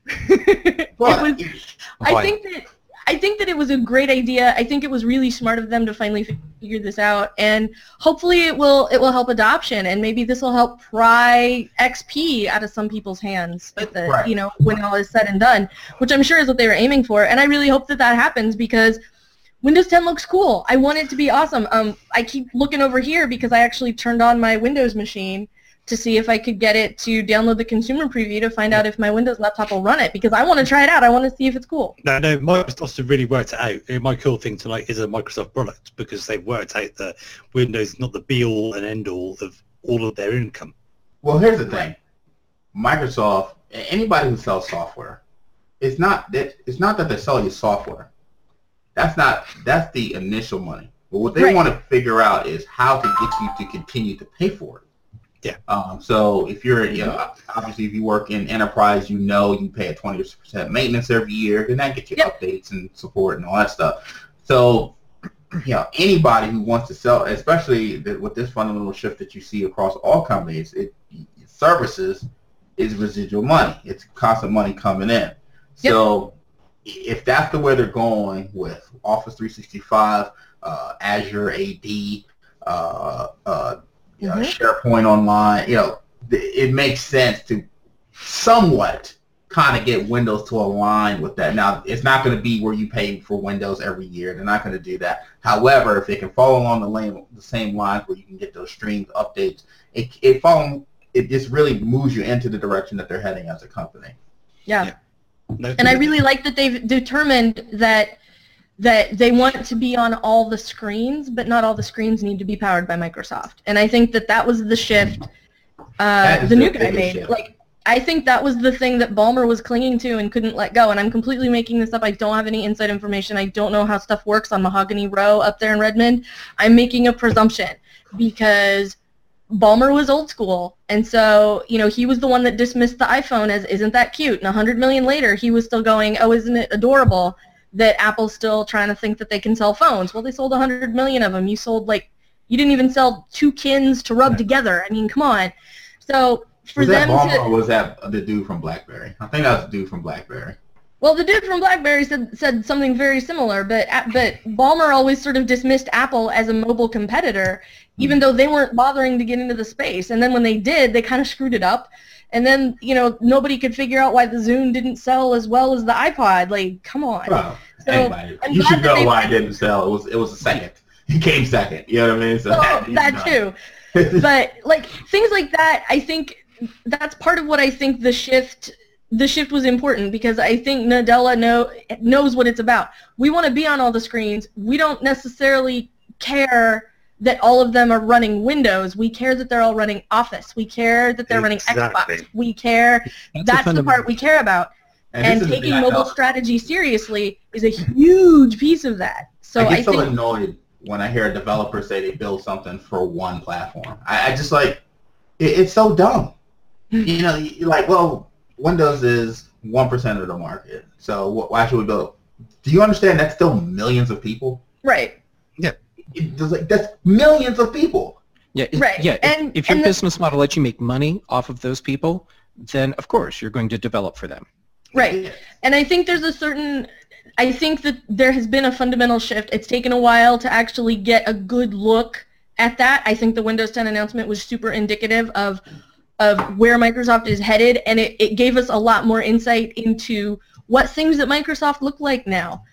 I think that it was a great idea. I think it was really smart of them to finally figure this out, and hopefully it will help adoption, and maybe this will help pry XP out of some people's hands, when all is said and done, which I'm sure is what they were aiming for. And I really hope that happens, because Windows 10 looks cool. I want it to be awesome. I keep looking over here because I actually turned on my Windows machine to see if I could get it to download the consumer preview to find out if my Windows laptop will run it, because I want to try it out. I want to see if it's cool. No, Microsoft have really worked it out. My cool thing tonight is a Microsoft product, because they've worked out that Windows is not the be-all and end-all of all of their income. Well, here's the thing. Microsoft, anybody who sells software, it's not that they're selling you software. That's the initial money. But what they want to figure out is how to get you to continue to pay for it. Yeah. So if you're, obviously if you work in enterprise, you pay a 20% maintenance every year, and that gets you updates and support and all that stuff. So, anybody who wants to sell, especially with this fundamental shift that you see across all companies, services is residual money. It's constant money coming in. Yep. So if that's the way they're going with Office 365, Azure AD, SharePoint Online, it makes sense to somewhat kind of get Windows to align with that. Now, it's not going to be where you pay for Windows every year. They're not going to do that. However, if it can fall along the same lines where you can get those streamed updates, it just really moves you into the direction that they're heading as a company. Yeah. And I really like that they've determined that they want it to be on all the screens, but not all the screens need to be powered by Microsoft. And I think that was the shift the new guy made. Shift. Like, I think that was the thing that Ballmer was clinging to and couldn't let go. And I'm completely making this up. I don't have any inside information. I don't know how stuff works on Mahogany Row up there in Redmond. I'm making a presumption because Ballmer was old school, and so, he was the one that dismissed the iPhone as, isn't that cute? And 100 million later, he was still going, oh, isn't it adorable that Apple's still trying to think that they can sell phones? Well, they sold 100 million of them. You didn't even sell 2 Kins to rub together. I mean, come on. So for them Ballmer, or was that the dude from BlackBerry? I think that was the dude from BlackBerry. Well, the dude from BlackBerry said something very similar, but Ballmer always sort of dismissed Apple as a mobile competitor, even though they weren't bothering to get into the space. And then when they did, they kind of screwed it up. And then, nobody could figure out why the Zune didn't sell as well as the iPod. Like, come on. Well, anyway, you should know why it didn't sell. It was a second. It came second. You know what I mean? So that too. But, things like that, I think that's part of what I think the shift was important, because I think Nadella knows what it's about. We want to be on all the screens. We don't necessarily care that all of them are running Windows. We care that they're all running Office. We care that they're running Xbox. We care. That's the part we care about. And taking mobile strategy seriously is a huge piece of that. So I get so annoyed when I hear a developer say they build something for one platform. I just it's so dumb. You're like, well, Windows is 1% of the market, so why should we build? Do you understand that's still millions of people? Right. Yeah. That's millions of people. Yeah. Right. Yeah. If your business model lets you make money off of those people, then of course you're going to develop for them. Right. Yeah. And I think I think that there has been a fundamental shift. It's taken a while to actually get a good look at that. I think the Windows 10 announcement was super indicative of where Microsoft is headed, and it gave us a lot more insight into what things that Microsoft look like now.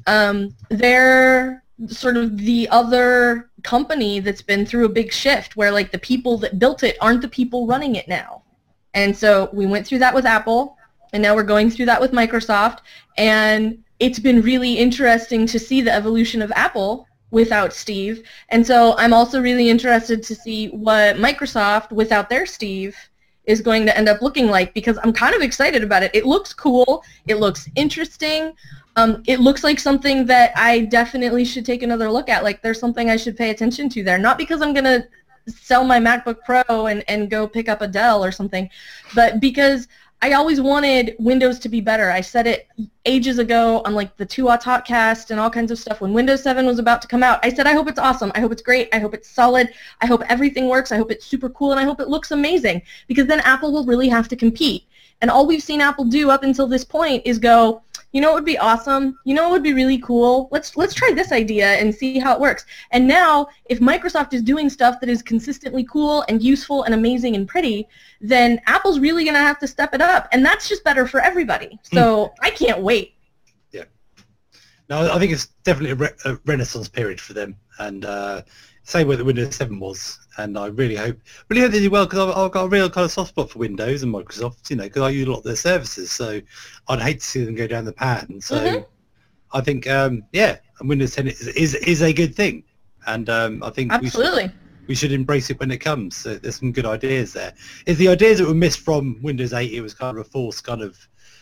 They're sort of the other company that's been through a big shift where the people that built it aren't the people running it now. And so we went through that with Apple, and now we're going through that with Microsoft, and it's been really interesting to see the evolution of Apple without Steve. And so I'm also really interested to see what Microsoft without their Steve is going to end up looking like, because I'm kind of excited about it. It looks cool. It looks interesting. It looks like something that I definitely should take another look at. There's something I should pay attention to there. Not because I'm going to sell my MacBook Pro and go pick up a Dell or something, but because I always wanted Windows to be better. I said it ages ago on the 2 Talkcast and all kinds of stuff when Windows 7 was about to come out. I said, I hope it's awesome. I hope it's great. I hope it's solid. I hope everything works. I hope it's super cool, and I hope it looks amazing, because then Apple will really have to compete. And all we've seen Apple do up until this point is go, you know what would be awesome? You know what would be really cool? Let's try this idea and see how it works. And now, if Microsoft is doing stuff that is consistently cool and useful and amazing and pretty, then Apple's really going to have to step it up. And that's just better for everybody. So I can't wait. Yeah. No, I think it's definitely a renaissance period for them. And same way that Windows 7 was. And I really hope they do well, because I've got a real kind of soft spot for Windows and Microsoft, because I use a lot of their services. So I'd hate to see them go down the pan. So I think, Windows 10 is a good thing. And I think absolutely we should embrace it when it comes. So there's some good ideas there. If the ideas that were missed from Windows 8, it was kind of a forced kind of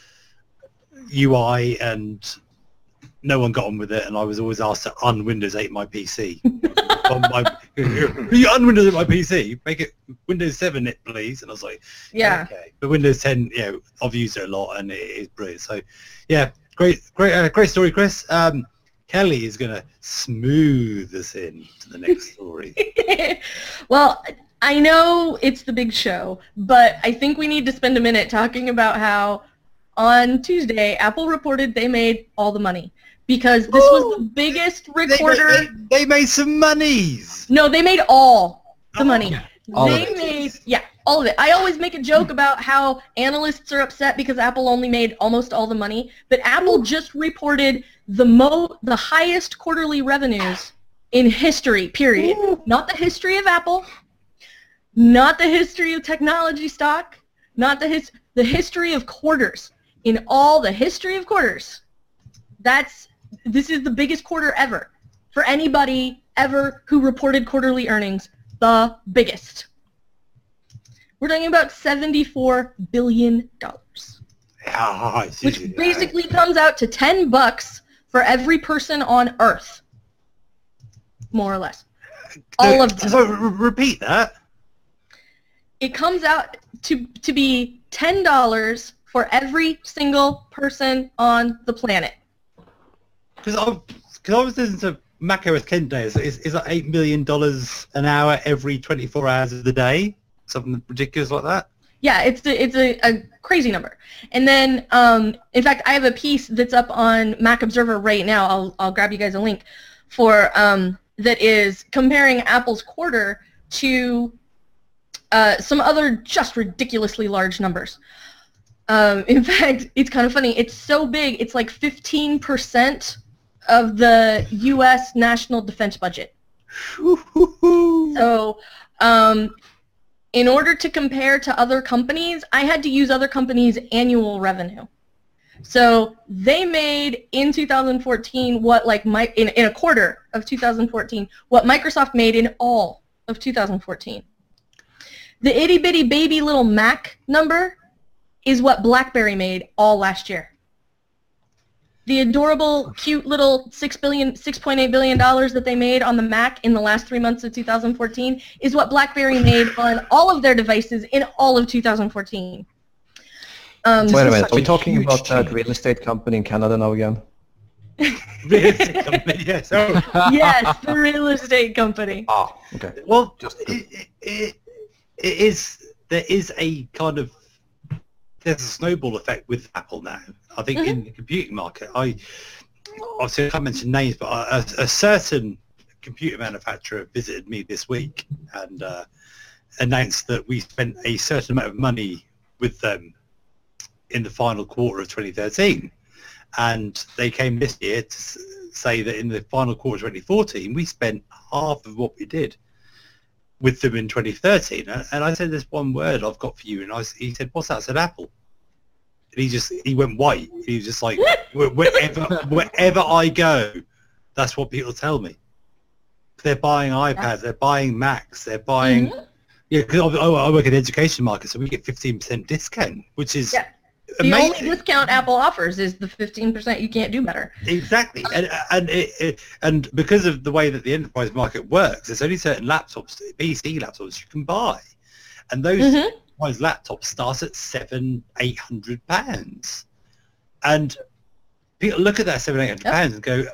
UI, and no one got on with it, and I was always asked to un-Windows 8 my PC. You un-Windows 8 my PC, make it Windows 7 it, please. And I was like, yeah. Okay. But Windows 10, I've used it a lot, and it is brilliant. So, yeah, great story, Chris. Kelly is going to smooth us in to the next story. Well, I know it's the big show, but I think we need to spend a minute talking about how on Tuesday, Apple reported they made all the money, because this was the biggest recorder. They made some monies. No, they made all the money. All they made, All of it. I always make a joke about how analysts are upset because Apple only made almost all the money, but Apple just reported the highest quarterly revenues in history, period. Not the history of Apple, not the history of technology stock, not the history of quarters. In all the history of quarters, this is the biggest quarter ever for anybody ever who reported quarterly earnings. The biggest. We're talking about $74 billion, which basically comes out to $10 for every person on Earth, more or less. All of them. So repeat that. It comes out to be $10 for every single person on the planet. Because I was listening to macOS Kent Day. Is like $8 million an hour every 24 hours of the day? Something ridiculous like that? Yeah, it's a crazy number. And then, in fact, I have a piece that's up on Mac Observer right now. I'll grab you guys a link for that is comparing Apple's quarter to some other just ridiculously large numbers. In fact, it's kind of funny. It's so big. It's like 15% of the U.S. national defense budget. So, in order to compare to other companies, I had to use other companies' annual revenue. So they made in 2014 what in a quarter of 2014 what Microsoft made in all of 2014. The itty bitty baby little Mac number is what BlackBerry made all last year. The adorable, cute little $6.8 billion that they made on the Mac in the last 3 months of 2014 is what BlackBerry made on all of their devices in all of 2014. Wait a minute, are we talking about that real estate company in Canada now again? Real estate company, yes. Oh. Yes, the real estate company. Ah, okay. Well, it is. There is a kind of. There's a snowball effect with Apple now. I think in the computing market, obviously I can't mention names, but a certain computer manufacturer visited me this week and announced that we spent a certain amount of money with them in the final quarter of 2013. And they came this year to say that in the final quarter of 2014, we spent half of what we did with them in 2013. And I said, there's one word I've got for you. And he said, what's that? I said, Apple. And he went white. He was just like, wherever I go, that's what people tell me. They're buying iPads, they're buying Macs, they're buying... Yeah, because I work in the education market, so we get 15% discount, which is amazing. The only discount Apple offers is the 15%. You can't do better. Exactly. And because of the way that the enterprise market works, there's only certain laptops, PC laptops you can buy. And those enterprise laptops start at £700-800. And people look at that £700-800 and go,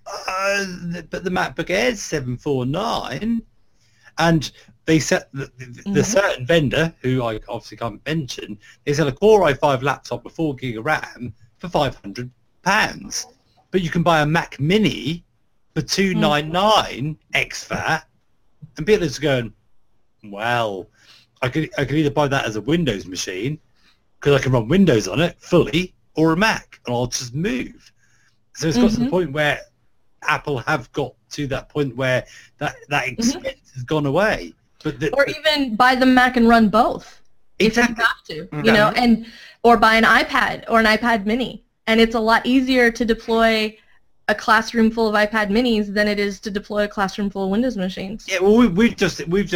but the MacBook Air is $749. And they set the certain vendor, who I obviously can't mention, they sell a Core i5 laptop with 4 gig of RAM for £500. But you can buy a Mac Mini for $299 ex-VAT, and people are just going, well, I could either buy that as a Windows machine, because I can run Windows on it fully, or a Mac, and I'll just move. So it's got to the point where Apple have got to that point where that expense has gone away. Or even buy the Mac and run both. Exactly. If you have to, you know, or buy an iPad or an iPad Mini. And it's a lot easier to deploy a classroom full of iPad Minis than it is to deploy a classroom full of Windows machines. Yeah, well, we've just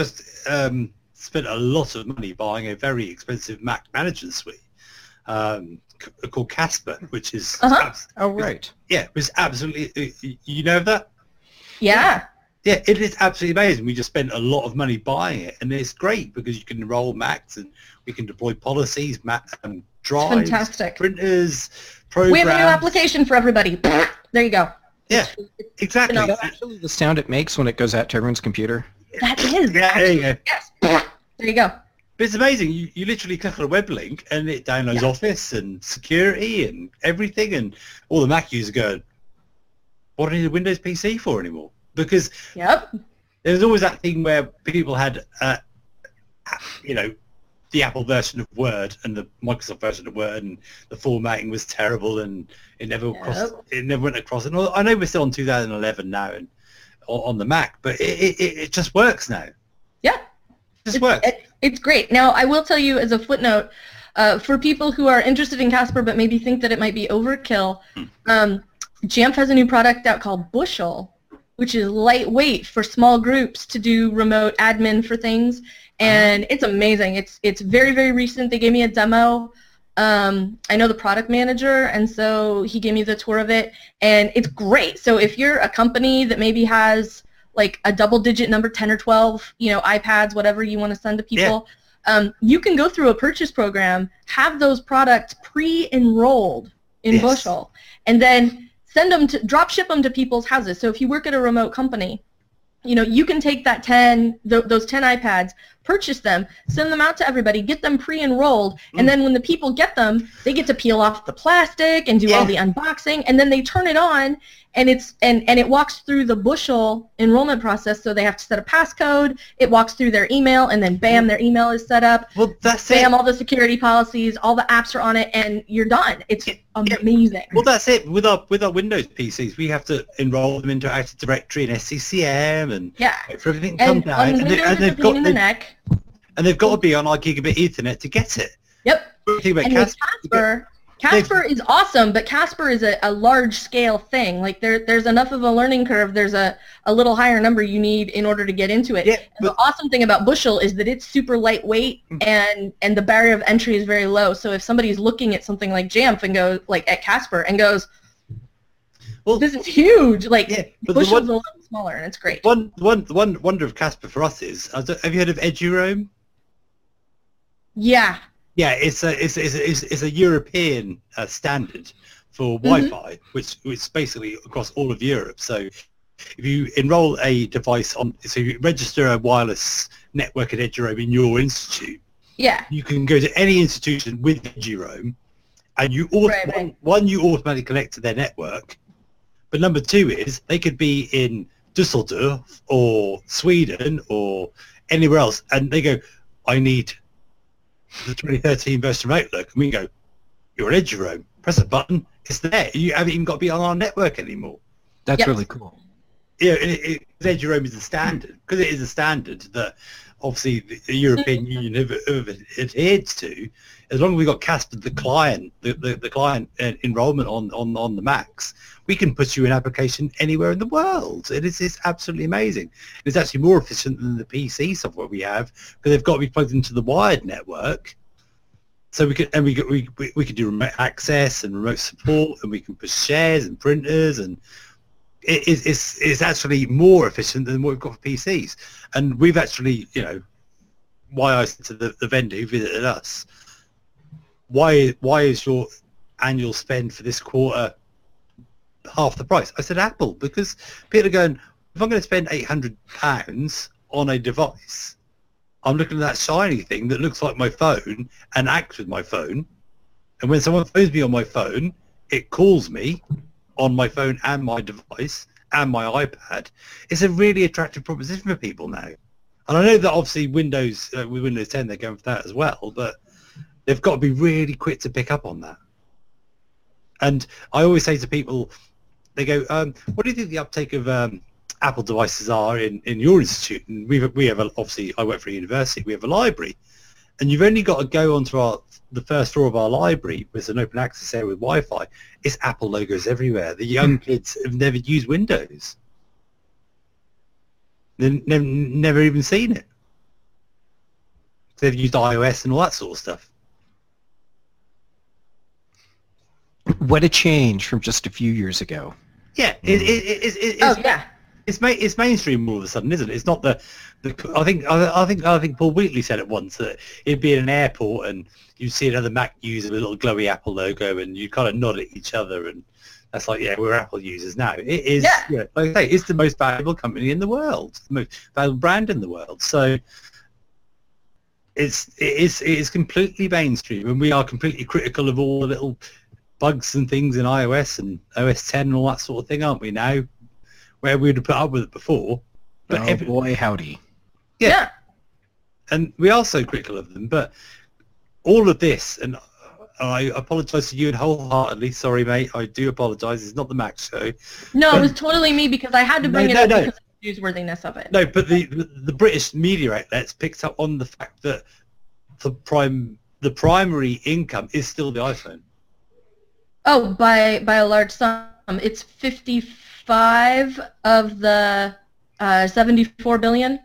spent a lot of money buying a very expensive Mac management suite called Casper, which is oh right, yeah, it was absolutely. You know that? Yeah. Yeah, it is absolutely amazing. We just spent a lot of money buying it, and it's great because you can enroll Macs and we can deploy policies, drives, fantastic. Printers, programs. We have a new application for everybody. There you go. Yeah, exactly. Is that actually the sound it makes when it goes out to everyone's computer? That is. Yeah, there you go. Yes. There you go. But it's amazing. You literally click on a web link and it downloads Office and security and everything, and all the Mac users go, what do I need a Windows PC for anymore? Because there's always that thing where people had, the Apple version of Word and the Microsoft version of Word, and the formatting was terrible, and it never went across. And I know we're still on 2011 now and on the Mac, but it just works now. Yeah, it just works. It's great. Now, I will tell you as a footnote, for people who are interested in Casper but maybe think that it might be overkill, Jamf has a new product out called Bushel, which is lightweight for small groups to do remote admin for things, and it's amazing. It's very, very recent. They gave me a demo. I know the product manager, and so he gave me the tour of it, and it's great. So if you're a company that maybe has like a double-digit number, 10 or 12, iPads, whatever you want to send to people, you can go through a purchase program, have those products pre-enrolled in Bushel, and then drop ship them to people's houses. So if you work at a remote company, you can take those 10 iPads, purchase them, send them out to everybody, get them pre-enrolled, and then when the people get them, they get to peel off the plastic and do all the unboxing, and then they turn it on, and it walks through the Bushel enrollment process. So they have to set a passcode. It walks through their email, and then bam, their email is set up. Well, that's bam, all the security policies, all the apps are on it, and you're done. It's amazing. Well, that's it. With our Windows PCs, we have to enroll them into Active Directory and SCCM, and wait for everything to come down. And they've got in the neck. And they've got to be on our gigabit Ethernet to get it. Yep. And Casper is awesome, but Casper is a large-scale thing. Like there's enough of a learning curve. There's a little higher number you need in order to get into it. Yeah, and the awesome thing about Bushel is that it's super lightweight, and the barrier of entry is very low. So if somebody's looking at something like Jamf and goes at Casper and goes, well, this is huge. Bushel's a little smaller, and it's great. One wonder of Casper for us is, have you heard of EduRoam? Yeah. Yeah, it's a European standard for Wi-Fi, which is basically across all of Europe. So if you enroll a device so you register a wireless network at EduRoam in your institute, you can go to any institution with EduRoam, and you automatically connect to their network. But number two is they could be in Dusseldorf or Sweden or anywhere else, and they go, I need the 2013 version of Outlook, and we go, you're at EduRoam, press a button, it's there. You haven't even got to be on our network anymore. That's really cool. Yeah, EduRoam is a standard, because it is a standard that obviously the European Union have adhered to. As long as we've got Casper, the client enrollment on the Macs, we can put you an application anywhere in the world. It's absolutely amazing. It's actually more efficient than the PC software we have, because they've got to be plugged into the wired network. So we could do remote access and remote support, and we can push shares and printers, and it's actually more efficient than what we've got for PCs. And we've actually, why I said to the vendor who visited us, why is your annual spend for this quarter half the price? I said Apple, because people are going, if I'm going to spend £800 on a device, I'm looking at that shiny thing that looks like my phone and acts with my phone, and when someone phones me on my phone, it calls me on my phone and my device and my iPad. It's a really attractive proposition for people now. And I know that obviously with Windows 10 they're going for that as well, but they've got to be really quick to pick up on that. And I always say to people, they go, what do you think the uptake of Apple devices are in your institute? And we have obviously, I work for a university, we have a library, and you've only got to go onto the first floor of our library with an open access area with Wi-Fi. It's Apple logos everywhere. The young kids have never used Windows. They've never even seen it. They've used iOS and all that sort of stuff. What a change from just a few years ago. Yeah, it's mainstream all of a sudden, isn't it? It's not I think Paul Wheatley said it once, that it'd be in an airport and you'd see another Mac user with a little glowy Apple logo, and you kind of nod at each other, and that's like, yeah, we're Apple users now. It is, like I say, it's the most valuable company in the world, the most valuable brand in the world. So it is completely mainstream, and we are completely critical of all the little bugs and things in iOS and OS 10 and all that sort of thing, aren't we now? Where we would have put up with it before. But boy, howdy. Yeah. And we are so critical of them, but all of this, and I apologise to you wholeheartedly. Sorry, mate. I do apologise. It's not the Mac show. No, But- it was totally me because I had to bring it up because of the newsworthiness of it. No, but the British media outlets picked up on the fact that the primary income is still the iPhone. Oh, by a large sum. It's 55 of the 74 billion.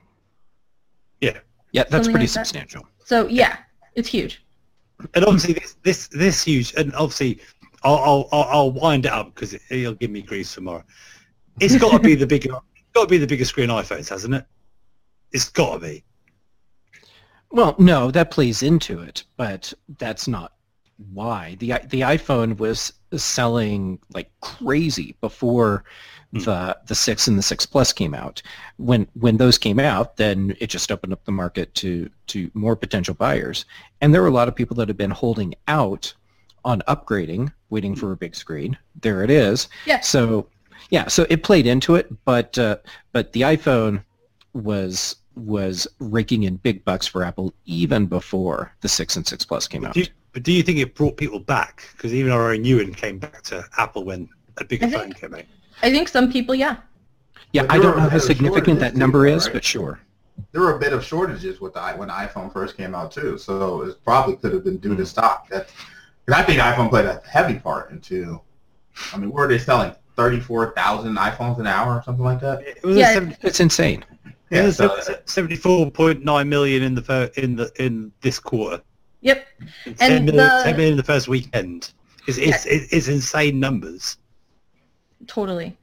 Yeah. Yeah, that's Something pretty like that. substantial. So yeah, it's huge. And obviously this huge, and obviously I'll wind it up because it'll give me grief tomorrow. It's got to be the biggest screen iPhones, hasn't it? It's got to be. Well, no, that plays into it, but that's not why. The iPhone was selling like crazy before the 6 and the 6 Plus came out. When those came out, then it just opened up the market to more potential buyers. And there were a lot of people that had been holding out on upgrading, waiting for a big screen. There it is. Yeah. So it played into it, but the iPhone was raking in big bucks for Apple even before the 6 and 6 Plus came out. But do you think it brought people back? Because even our own Ewan came back to Apple when a bigger phone came out. I think some people, yeah. Yeah, But I there don't were know how better significant that shortages number too, is, right? but sure. There were a bit of shortages with when the iPhone first came out too, so it probably could have been due to stock. Because I think iPhone played a heavy part into. I mean, were they selling 34,000 iPhones an hour or something like that? It was Yeah. It's insane. Yeah, so 74.9 million in this quarter. Yep. And And 10 million in the first weekend. It's insane numbers. Totally.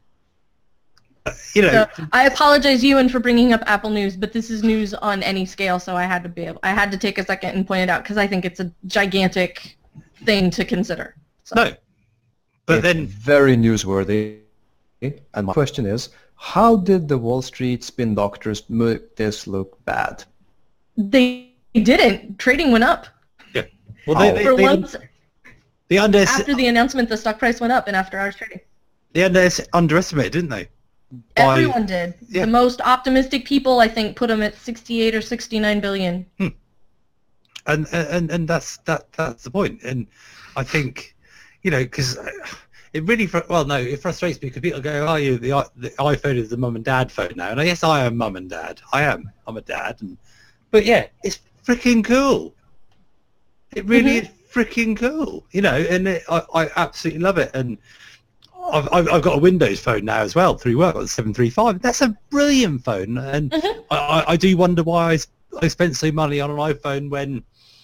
You know, So I apologize, Ewan, for bringing up Apple News, but this is news on any scale, so I had to take a second and point it out because I think it's a gigantic thing to consider. So. no. But It's then, very newsworthy. And my question is, how did the Wall Street spin doctors make this look bad? They didn't. Trading went up. yeah. Well, For once, they after the announcement, the stock price went up in after-hours trading. underestimated, didn't they? Everyone did. Yeah. The most optimistic people, I think, put them at 68 or 69 billion. And that's the point. And I think, you know, because it really it frustrates me because people go, oh, the iPhone is the mum and dad phone now, and yes, I am mum and dad. I'm a dad, but yeah, it's freaking cool. It really is freaking cool, you know, and I absolutely love it. And I've got a Windows phone now as well through work. I've got the 735. That's a brilliant phone, and I do wonder why I spent so money on an iPhone when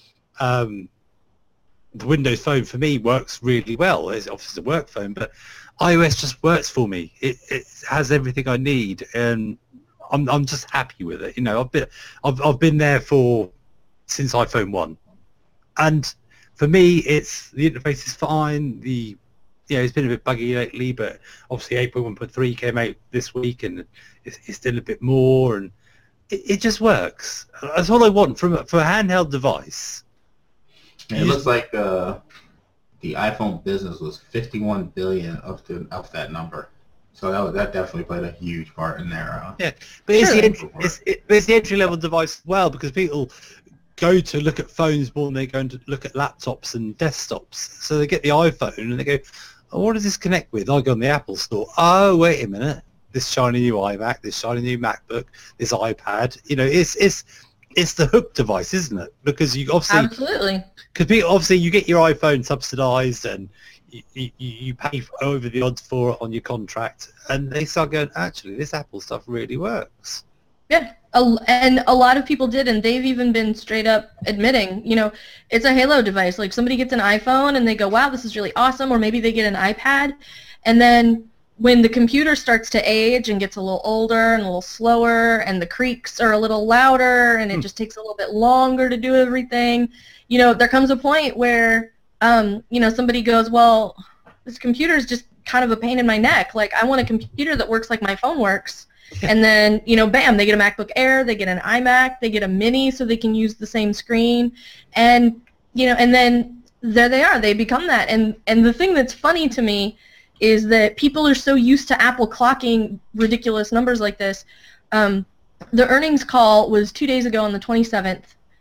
the Windows phone for me works really well. It's obviously a work phone, but iOS just works for me. It has everything I need, and I'm just happy with it. You know, I've been there since iPhone 1, and for me, the interface is fine. It's been a bit buggy lately, but obviously 8.1.3 came out this week, and it's still a bit more, and it just works. That's all I want for a handheld device. it looks like the iPhone business was 51 billion up that number. So that definitely played a huge part in there. Yeah, but it's the entry level device as well, because people go to look at phones more than they go to look at laptops and desktops. So they get the iPhone and they go, oh, what does this connect with? I go on the Apple store. Oh, wait a minute. This shiny new iMac, this shiny new MacBook, this iPad. You know, it's the hook device, isn't it? Because you obviously Absolutely. obviously you get your iPhone subsidized and you pay over the odds for it on your contract, and they start going, actually, this Apple stuff really works. Yeah, and a lot of people did, and they've even been straight up admitting, you know, it's a Halo device. Like somebody gets an iPhone and they go, wow, this is really awesome, or maybe they get an iPad, and then when the computer starts to age and gets a little older and a little slower, and the creaks are a little louder, and it just takes a little bit longer to do everything, you know, there comes a point where, you know, somebody goes, well, this computer is just kind of a pain in my neck. Like, I want a computer that works like my phone works. And then, you know, bam, they get a MacBook Air, they get an iMac, they get a Mini so they can use the same screen. And, you know, and then there they are. They become that. And the thing that's funny to me is that people are so used to Apple clocking ridiculous numbers like this. The earnings call was 2 days ago on the 27th,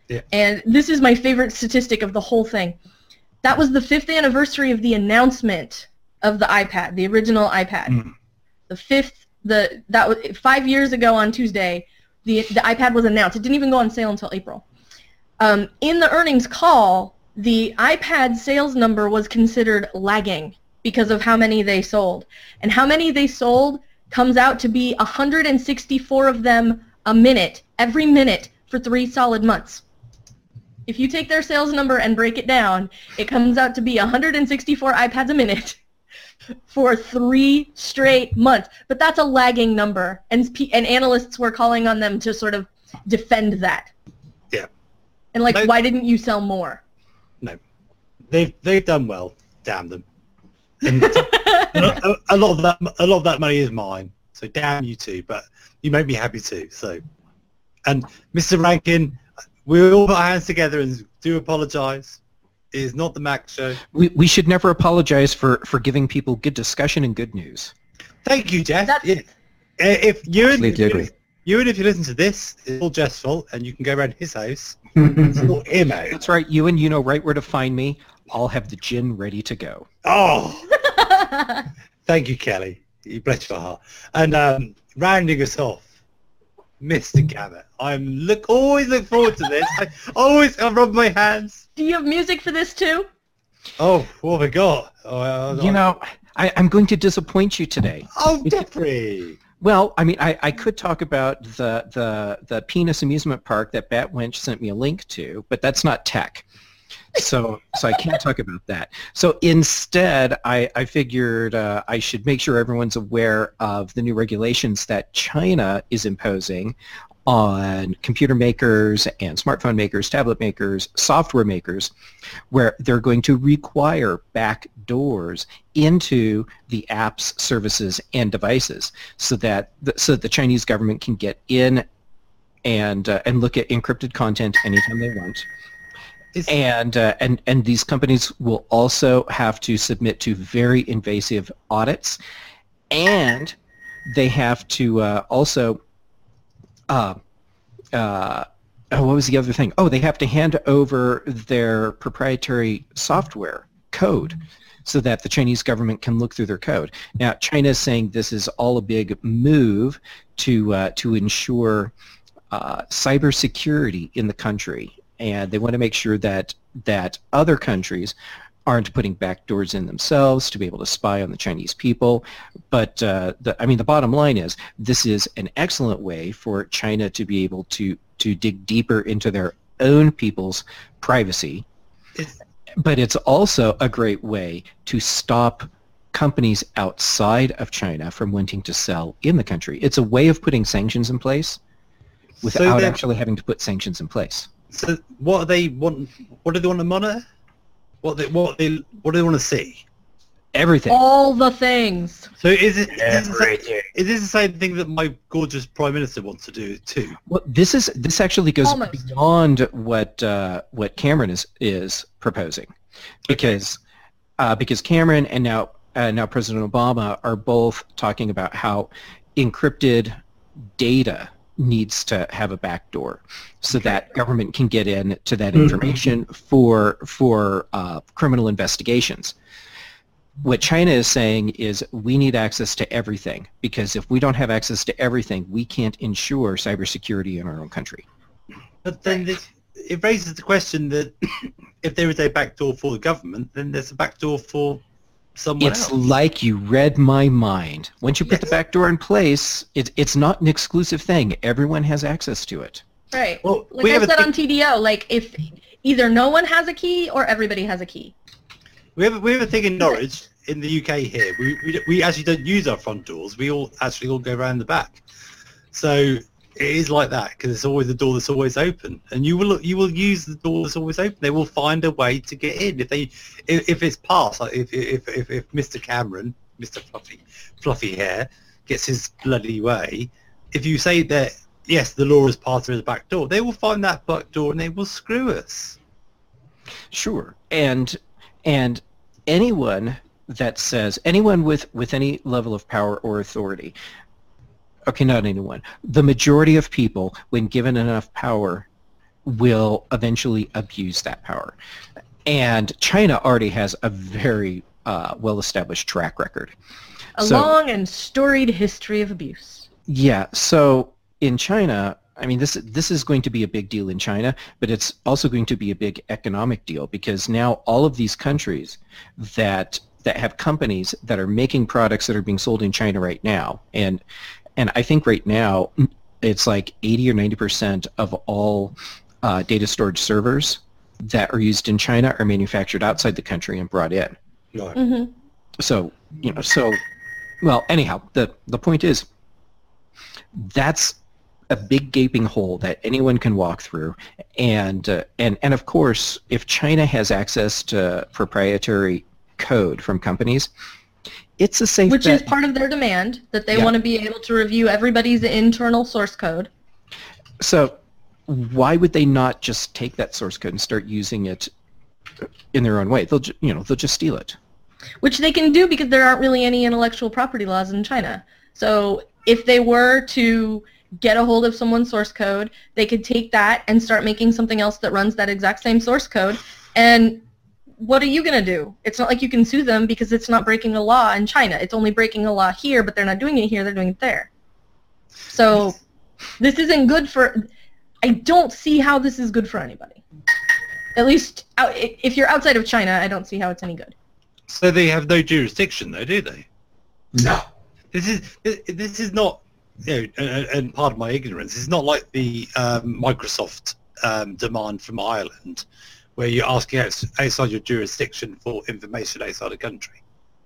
Yeah. And this is my favorite statistic of the whole thing. That was the 5th anniversary of the announcement of the iPad, the original iPad. That was 5 years ago on Tuesday. The iPad was announced. It didn't even go on sale until April. In the earnings call, the iPad sales number was considered lagging because of how many they sold. And how many they sold comes out to be 164 of them a minute, every minute, for 3 solid months. If you take their sales number and break it down, it comes out to be 164 iPads a minute for 3 straight months. But that's a lagging number, and analysts were calling on them to sort of defend that. Yeah. And why didn't you sell more? No. They've done well. Damn them. And a lot of that money is mine. So damn you too. But you make me happy too. So, and Mr. Rankin, we all put our hands together and do apologise. It is not the Mac show. We should never apologize for giving people good discussion and good news. Thank you, Jeff. Yeah. If you agree. If you listen to this, it's all Jeff's fault, and you can go around his house and sort him out. That's right, Ewan. You know right where to find me. I'll have the gin ready to go. Oh, thank you, Kelly. You bless your heart. And rounding us off, Mr. Gabbett. Always look forward to this. I rub my hands. Do you have music for this too? Oh, what have we got? I'm going to disappoint you today. Oh, Jeffrey. Well, I mean, I could talk about the penis amusement park that Bat Wench sent me a link to, but that's not tech. So I can't talk about that. So instead, I figured I should make sure everyone's aware of the new regulations that China is imposing on computer makers and smartphone makers, tablet makers, software makers, where they're going to require back doors into the apps, services, and devices so that the Chinese government can get in and look at encrypted content anytime they want. And these companies will also have to submit to very invasive audits, and they have to also what was the other thing? Oh, they have to hand over their proprietary software code so that the Chinese government can look through their code. Now, China is saying this is all a big move to ensure cybersecurity in the country, and they want to make sure that other countries aren't putting backdoors in themselves to be able to spy on the Chinese people. But the bottom line is this is an excellent way for China to be able to dig deeper into their own people's privacy. But it's also a great way to stop companies outside of China from wanting to sell in the country. It's a way of putting sanctions in place without actually having to put sanctions in place. So what do they want? What do they want to monitor? What do they want to see? Everything. All the things. So is this the same thing that my gorgeous Prime Minister wants to do too? Well, this actually goes beyond what Cameron is proposing, because Cameron and now President Obama are both talking about how encrypted data needs to have a backdoor so that government can get in to that information for criminal investigations. What China is saying is we need access to everything, because if we don't have access to everything, we can't ensure cybersecurity in our own country. But then it raises the question that if there is a backdoor for the government, then there's a backdoor for someone else. It's like you read my mind. Once you put the backdoor in place, it's not an exclusive thing. Everyone has access to it. Right. Well, like I said on TDO, like if either no one has a key or everybody has a key. We have a thing in Norwich, in the UK here. We actually don't use our front doors. We all go around the back. So it is like that, because it's always the door that's always open, and you will use the door that's always open. They will find a way to get in if it's passed. Like if Mr. Cameron, Mr. Fluffy Hair, gets his bloody way. If you say that yes, the law is part of the back door, they will find that back door and they will screw us. Sure, and anyone with any level of power or authority, okay, not anyone, the majority of people, when given enough power, will eventually abuse that power. And China already has a very well-established track record. A long and storied history of abuse. Yeah, so in China, I mean, this is going to be a big deal in China, but it's also going to be a big economic deal because now all of these countries that have companies that are making products that are being sold in China right now, and I think right now it's like 80 or 90% of all data storage servers that are used in China are manufactured outside the country and brought in. Right. Mm-hmm. So, well, anyhow, the point is that's a big gaping hole that anyone can walk through. And of course, if China has access to proprietary code from companies, it's a safe Which bet. is part of their demand, that they want to be able to review everybody's internal source code. So why would they not just take that source code and start using it in their own way? They'll just steal it. Which they can do because there aren't really any intellectual property laws in China. So if they were to get a hold of someone's source code, they could take that and start making something else that runs that exact same source code. And what are you going to do? It's not like you can sue them because it's not breaking a law in China. It's only breaking a law here, but they're not doing it here, they're doing it there. So this isn't good for... I don't see how this is good for anybody. At least if you're outside of China, I don't see how it's any good. So they have no jurisdiction, though, do they? No. This is not, and pardon my ignorance, it's not like the Microsoft demand from Ireland, where you're asking outside your jurisdiction for information outside the country.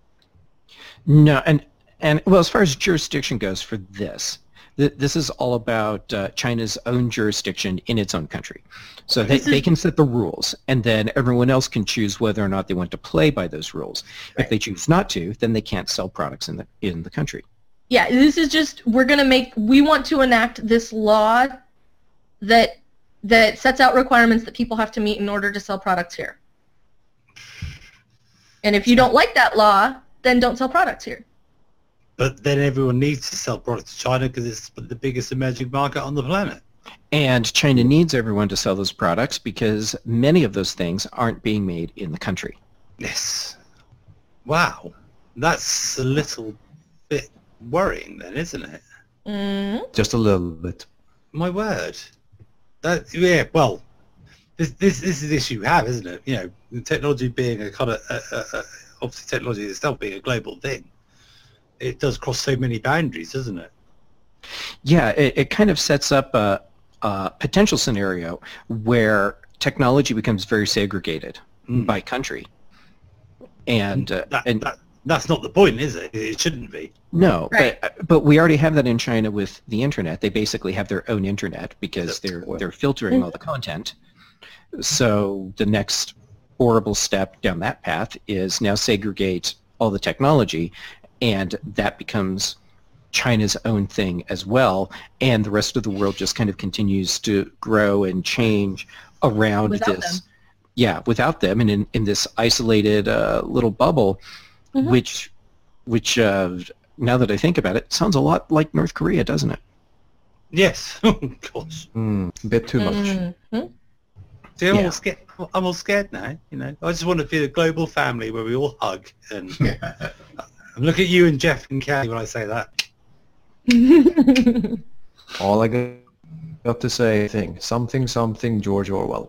No, and well, as far as jurisdiction goes for this is all about China's own jurisdiction in its own country. So they can set the rules, and then everyone else can choose whether or not they want to play by those rules. Right. If they choose not to, then they can't sell products in the country. Yeah, this is just, we want to enact this law that sets out requirements that people have to meet in order to sell products here. And if you don't like that law, then don't sell products here. But then everyone needs to sell products to China because it's the biggest emerging market on the planet. And China needs everyone to sell those products because many of those things aren't being made in the country. Yes. Wow. That's a little bit worrying then, isn't it? Mm-hmm. Just a little bit. My word. Well, this is the issue you have, isn't it? You know, technology being a kind of, obviously technology itself being a global thing. It does cross so many boundaries, doesn't it? Yeah, it kind of sets up a potential scenario where technology becomes very segregated by country. And that's not the point, is it? It shouldn't be. No, right. but we already have that in China with the internet. They basically have their own internet because they're filtering all the content. So the next horrible step down that path is now segregate all the technology, and that becomes China's own thing as well, and the rest of the world just kind of continues to grow and change around without this. them. Yeah, without them, and in this isolated little bubble, which now that I think about it, sounds a lot like North Korea, doesn't it? Yes, of course. A bit too much. Mm-hmm. See, I'm all scared now. You know, I just want to be a global family where we all hug and look at you and Jeff and Kelly when I say that. All I got to say, something, George Orwell.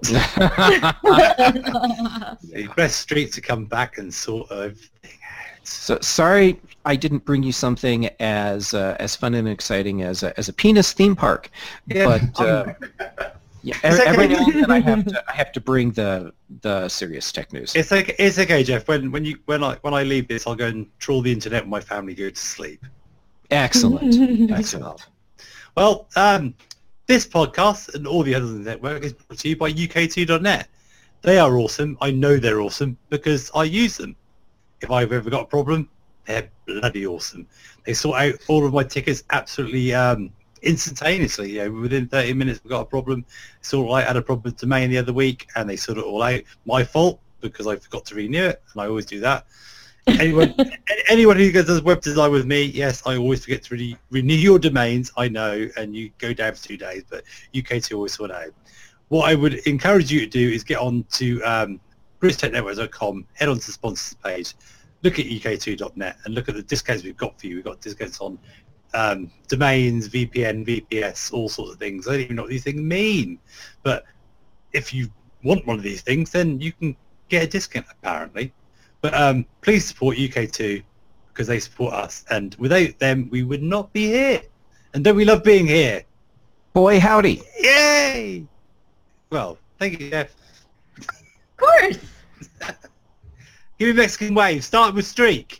The best street to come back and sort everything out. So sorry, I didn't bring you something as fun and exciting as a penis theme park, but yeah, every now and then I have to bring the serious tech news. It's okay, Jeff. When I leave this, I'll go and trawl the internet when my family go to sleep. Excellent. Excellent. Well, this podcast and all the others in the network is brought to you by UK2.net. They are awesome. I know they're awesome because I use them. If I've ever got a problem, they're bloody awesome. They sort out all of my tickets absolutely instantaneously. You know, within 30 minutes, we've got a problem. Sort of, I had a problem with domain the other week, and they sort it all out. My fault because I forgot to renew it, and I always do that. Anyone who does web design with me, yes, I always forget to renew your domains. I know, and you go down for 2 days, but UK2 always sort out. what I would encourage you to do is get on to BruceTechNetworks.com, head on to the sponsors page, look at UK2.net, and look at the discounts we've got for you. We've got discounts on domains, VPN, VPS, all sorts of things. I don't even know what these things mean. But if you want one of these things, then you can get a discount, apparently. But please support UK2 because they support us. And without them, we would not be here. And don't we love being here? Boy, howdy. Yay! Well, thank you, Jeff. Of course. Give me Mexican wave. Start with streak.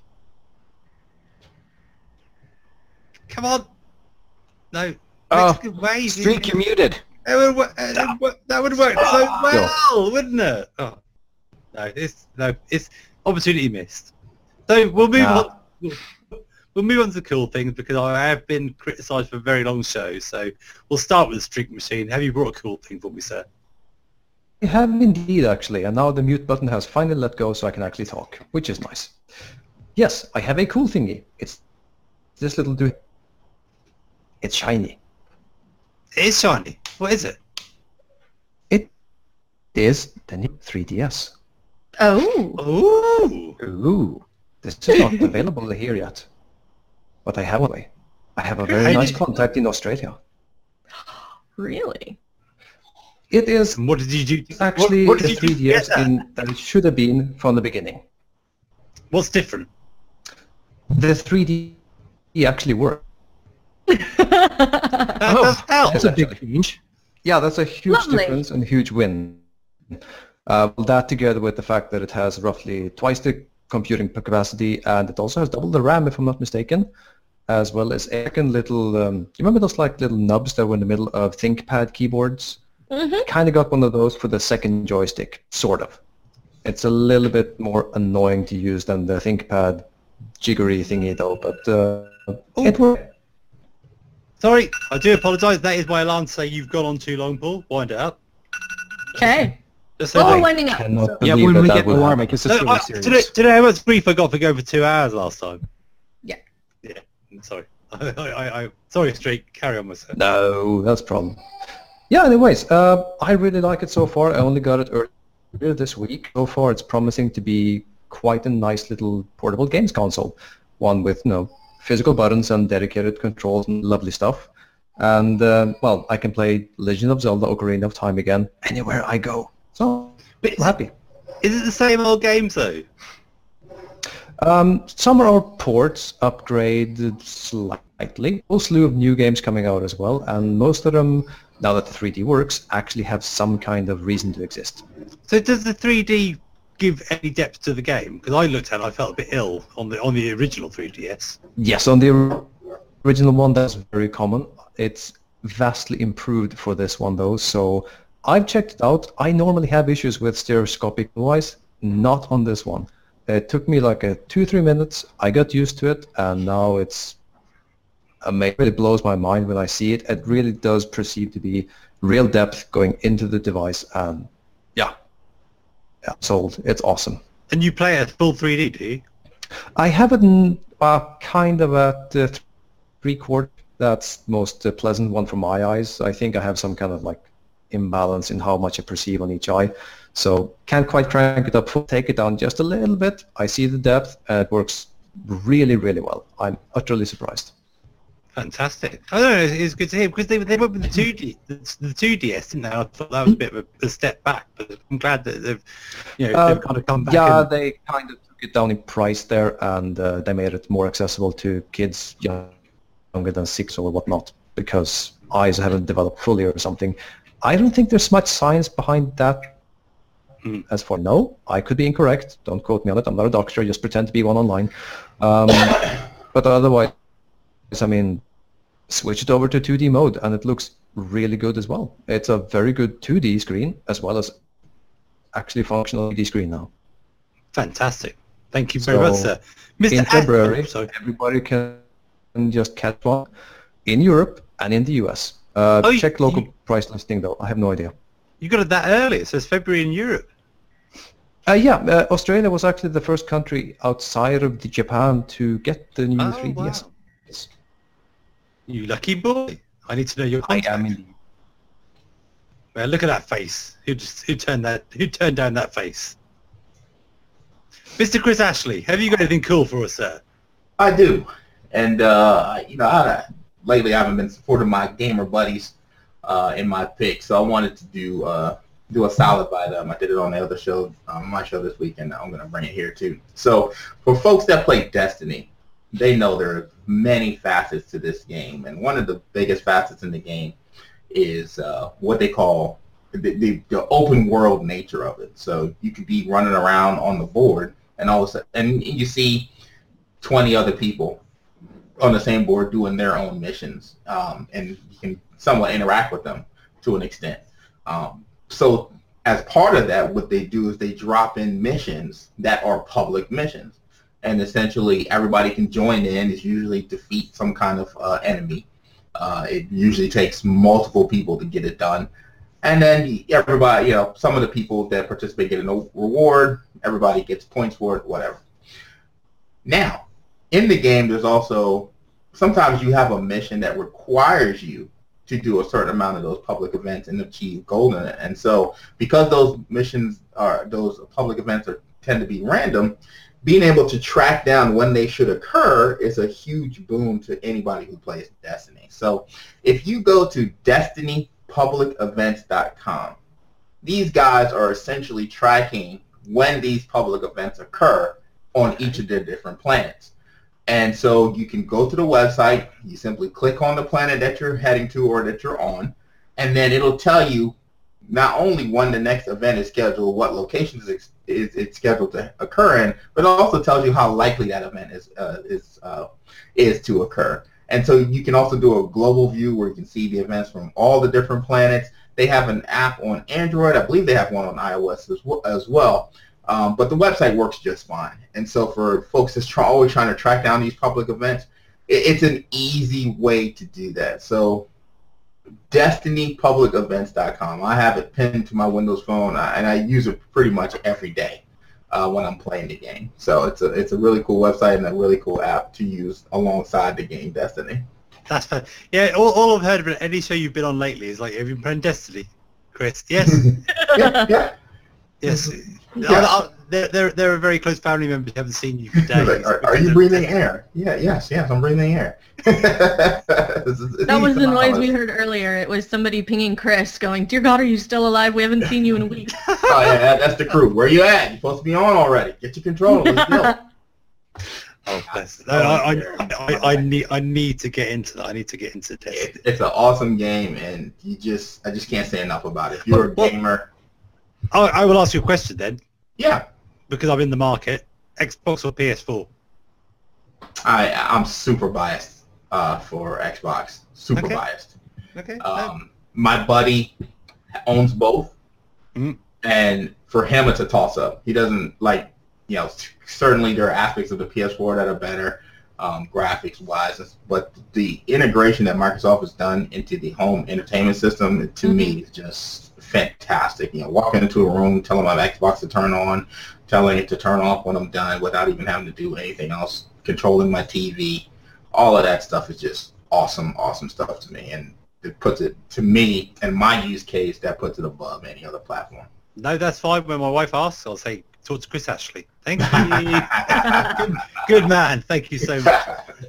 Come on. No. Mexican wave. Streak, you're muted. That would work so well, wouldn't it? Oh. No, it's opportunity missed. So we'll move on. We'll move on to the cool things because I have been criticised for a very long show. So we'll start with the streak machine. Have you brought a cool thing for me, sir? I have indeed, actually, and now the mute button has finally let go so I can actually talk, which is nice. Yes, I have a cool thingy. It's this little dude. It's shiny. It is shiny. What is it? It is the new 3DS. Oh. Ooh. Ooh, this is not available here yet, but I have one way. I have a very nice contact in Australia. Really? It is And what did you do? actually what the did you do to get 3DS that it should have been from the beginning. What's different? The 3D actually worked. That does help. That's a big change. Yeah, that's a huge Lovely. difference and a huge win. That together with the fact that it has roughly twice the computing capacity and it also has double the RAM, if I'm not mistaken, as well as a second little, you remember those like little nubs that were in the middle of ThinkPad keyboards? Mm-hmm. Kind of got one of those for the second joystick, sort of. It's a little bit more annoying to use than the ThinkPad jiggery thingy though, but it worked. Sorry, I do apologise. That is my alarm to say you've gone on too long, Paul. Wind it up. Okay. Just so Oh, they- winding up. Cannot So- Yeah, believe when that we that get would the alarm, happen. I guess No, it's really serious. today how much grief I got for going for 2 hours last time? Yeah. Yeah, I'm sorry. Sorry, Streak. Carry on, myself. No, that's a problem. Yeah, anyways, I really like it so far. I only got it earlier this week. So far, it's promising to be quite a nice little portable games console. One with, physical buttons and dedicated controls and lovely stuff. And, well, I can play Legend of Zelda Ocarina of Time again anywhere I go. So, But I'm happy. Is it the same old games, though? Some are ports upgraded slightly. A whole slew of new games coming out as well, and most of them, now that the 3D works, actually have some kind of reason to exist. So does the 3D give any depth to the game? Because I looked at it, I felt a bit ill on the original 3DS. Yes, on the original one, that's very common. It's vastly improved for this one, though, so I've checked it out. I normally have issues with stereoscopic noise, not on this one. It took me like 2-3 minutes. I got used to it, and now it's amazing. It blows my mind when I see it. It really does perceive to be real depth going into the device, and yeah, sold. It's awesome. And you play it full 3D, do you? I have it kind of at 3/4. That's most pleasant one for my eyes. I think I have some kind of like imbalance in how much I perceive on each eye. So can't quite crank it up full, take it down just a little bit. I see the depth and it works really, really well. I'm utterly surprised. Fantastic. I don't know, it's good to hear because they went with the 2D, the 2DS, didn't they? I thought that was a bit of a step back, but I'm glad that they've, they've kind of come back. Yeah, and, they kind of took it down in price there, and they made it more accessible to kids younger than 6 or whatnot, because eyes haven't developed fully or something. I don't think there's much science behind that. As for no, I could be incorrect. Don't quote me on it. I'm not a doctor. Just pretend to be one online. But otherwise, I mean, switch it over to 2D mode, and it looks really good as well. It's a very good 2D screen as well as actually functional 3D screen now. Fantastic. Thank you very much, sir. Mr. In February, sorry. everybody can just catch one in Europe and in the US. Check local price listing though. I have no idea. You got it that early. It says February in Europe. Australia was actually the first country outside of Japan to get the new 3DS. Wow. You lucky boy. I need to know your I contact. am indeed. Well, look at that face. Who turned down that face? Mr. Chris Ashley, have you got anything cool for us, sir? I do, and lately I haven't been supporting my gamer buddies in my picks, so I wanted to do a solid by them. I did it on the other show, my show this week, and I'm going to bring it here too. So for folks that play Destiny, they know there are many facets to this game, and one of the biggest facets in the game is what they call the open world nature of it. So you could be running around on the board, and all of a sudden, and you see 20 other people on the same board doing their own missions, and you can somewhat interact with them to an extent. So as part of that, what they do is they drop in missions that are public missions, and essentially everybody can join in. It's usually defeat some kind of enemy. It usually takes multiple people to get it done. And then everybody, some of the people that participate get a reward. Everybody gets points for it, whatever. Now, in the game, there's also, sometimes you have a mission that requires you to do a certain amount of those public events and achieve gold in it. And so because those missions those public events tend to be random, being able to track down when they should occur is a huge boon to anybody who plays Destiny. So if you go to DestinyPublicEvents.com, these guys are essentially tracking when these public events occur on each of their different planets. And so you can go to the website, you simply click on the planet that you're heading to or that you're on, and then it'll tell you not only when the next event is scheduled, what locations it's scheduled to occur in, but it also tells you how likely that event is to occur. And so you can also do a global view where you can see the events from all the different planets. They have an app on Android. I believe they have one on iOS as well. But the website works just fine. And so for folks that's always trying to track down these public events, it's an easy way to do that. So DestinyPublicEvents.com. I have it pinned to my Windows phone, and I use it pretty much every day when I'm playing the game. So it's a really cool website and a really cool app to use alongside the game Destiny. That's fun. Yeah, all I've heard of any show you've been on lately is like, have you been playing Destiny, Chris? Yes. Yeah. Yes. Yeah. They're a very close family member. Haven't seen you for days. Are you breathing air? Yeah. Yes, I'm breathing air. That was the noise we heard earlier. It was somebody pinging Chris going, "Dear God, are you still alive? We haven't seen you in a week." Oh, yeah, that's the crew. Where you at? You're supposed to be on already. Get your controller. Let's go. Oh, bless. I need to get into that. I need to get into Destiny. It's an awesome game, and I just can't say enough about it. If you're a gamer, I will ask you a question then. Yeah. Because I'm in the market. Xbox or PS4? I'm super biased for Xbox. Super biased. Okay. My buddy owns both, and for him it's a toss-up. He doesn't like, certainly there are aspects of the PS4 that are better graphics-wise, but the integration that Microsoft has done into the home entertainment system, to me, is just fantastic. Walking into a room, telling my Xbox to turn on, telling it to turn off when I'm done without even having to do anything else, controlling my TV, all of that stuff is just awesome stuff to me, and it puts it, to me, in my use case, that puts it above any other platform. No, that's fine. When my wife asks, I'll say, talk to Chris Ashley. Thank you. Good man. Thank you so much.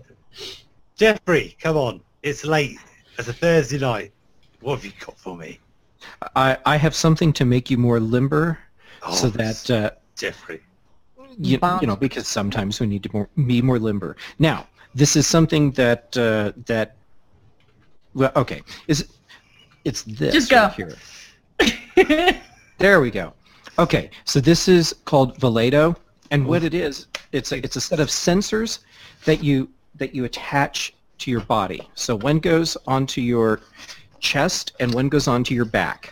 Jeffrey, come on. It's late. It's a Thursday night. What have you got for me? I have something to make you more limber, so that Jeffrey, because sometimes we need to be more limber. Now, this is something that well, okay, it's this. Just go. Right here. There we go. Okay, so this is called Valado, and what it is, it's a set of sensors that you attach to your body. So one goes onto your chest and one goes onto your back.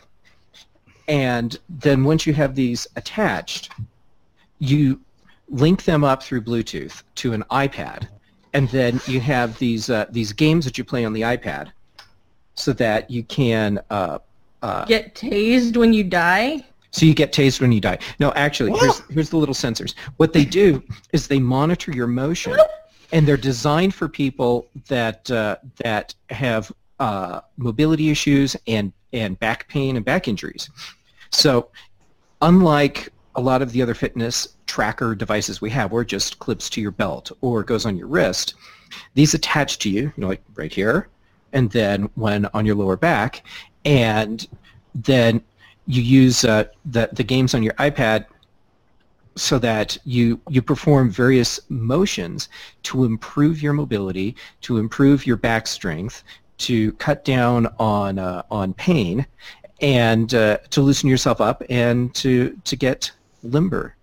And then once you have these attached, you link them up through Bluetooth to an iPad, and then you have these games that you play on the iPad, so that you can get tased when you die. So you get tased when you die. No, actually, here's the little sensors. What they do is they monitor your motion, and they're designed for people that have mobility issues and and back pain and back injuries. So unlike a lot of the other fitness tracker devices we have, where it just clips to your belt or goes on your wrist, these attach to you, like right here, and then one on your lower back, and then you use the games on your iPad so that you perform various motions to improve your mobility, to improve your back strength, to cut down on pain, and to loosen yourself up and to get limber.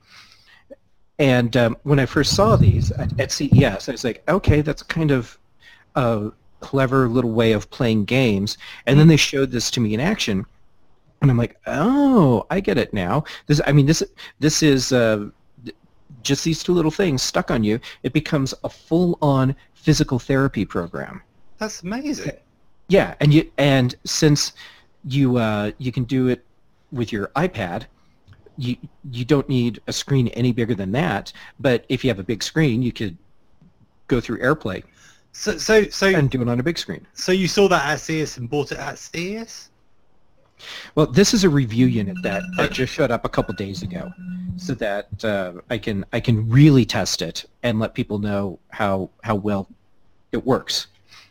And when I first saw these at CES, I was like, okay, that's kind of a clever little way of playing games. And then they showed this to me in action, and I'm like, oh, I get it now. This is just these two little things stuck on you. It becomes a full-on physical therapy program. That's amazing. Yeah, and since you can do it with your iPad, you don't need a screen any bigger than that. But if you have a big screen, you could go through AirPlay. So and do it on a big screen. So you saw that at CES and bought it at CES? Well, this is a review unit that just showed up a couple days ago, so that I can really test it and let people know how well it works.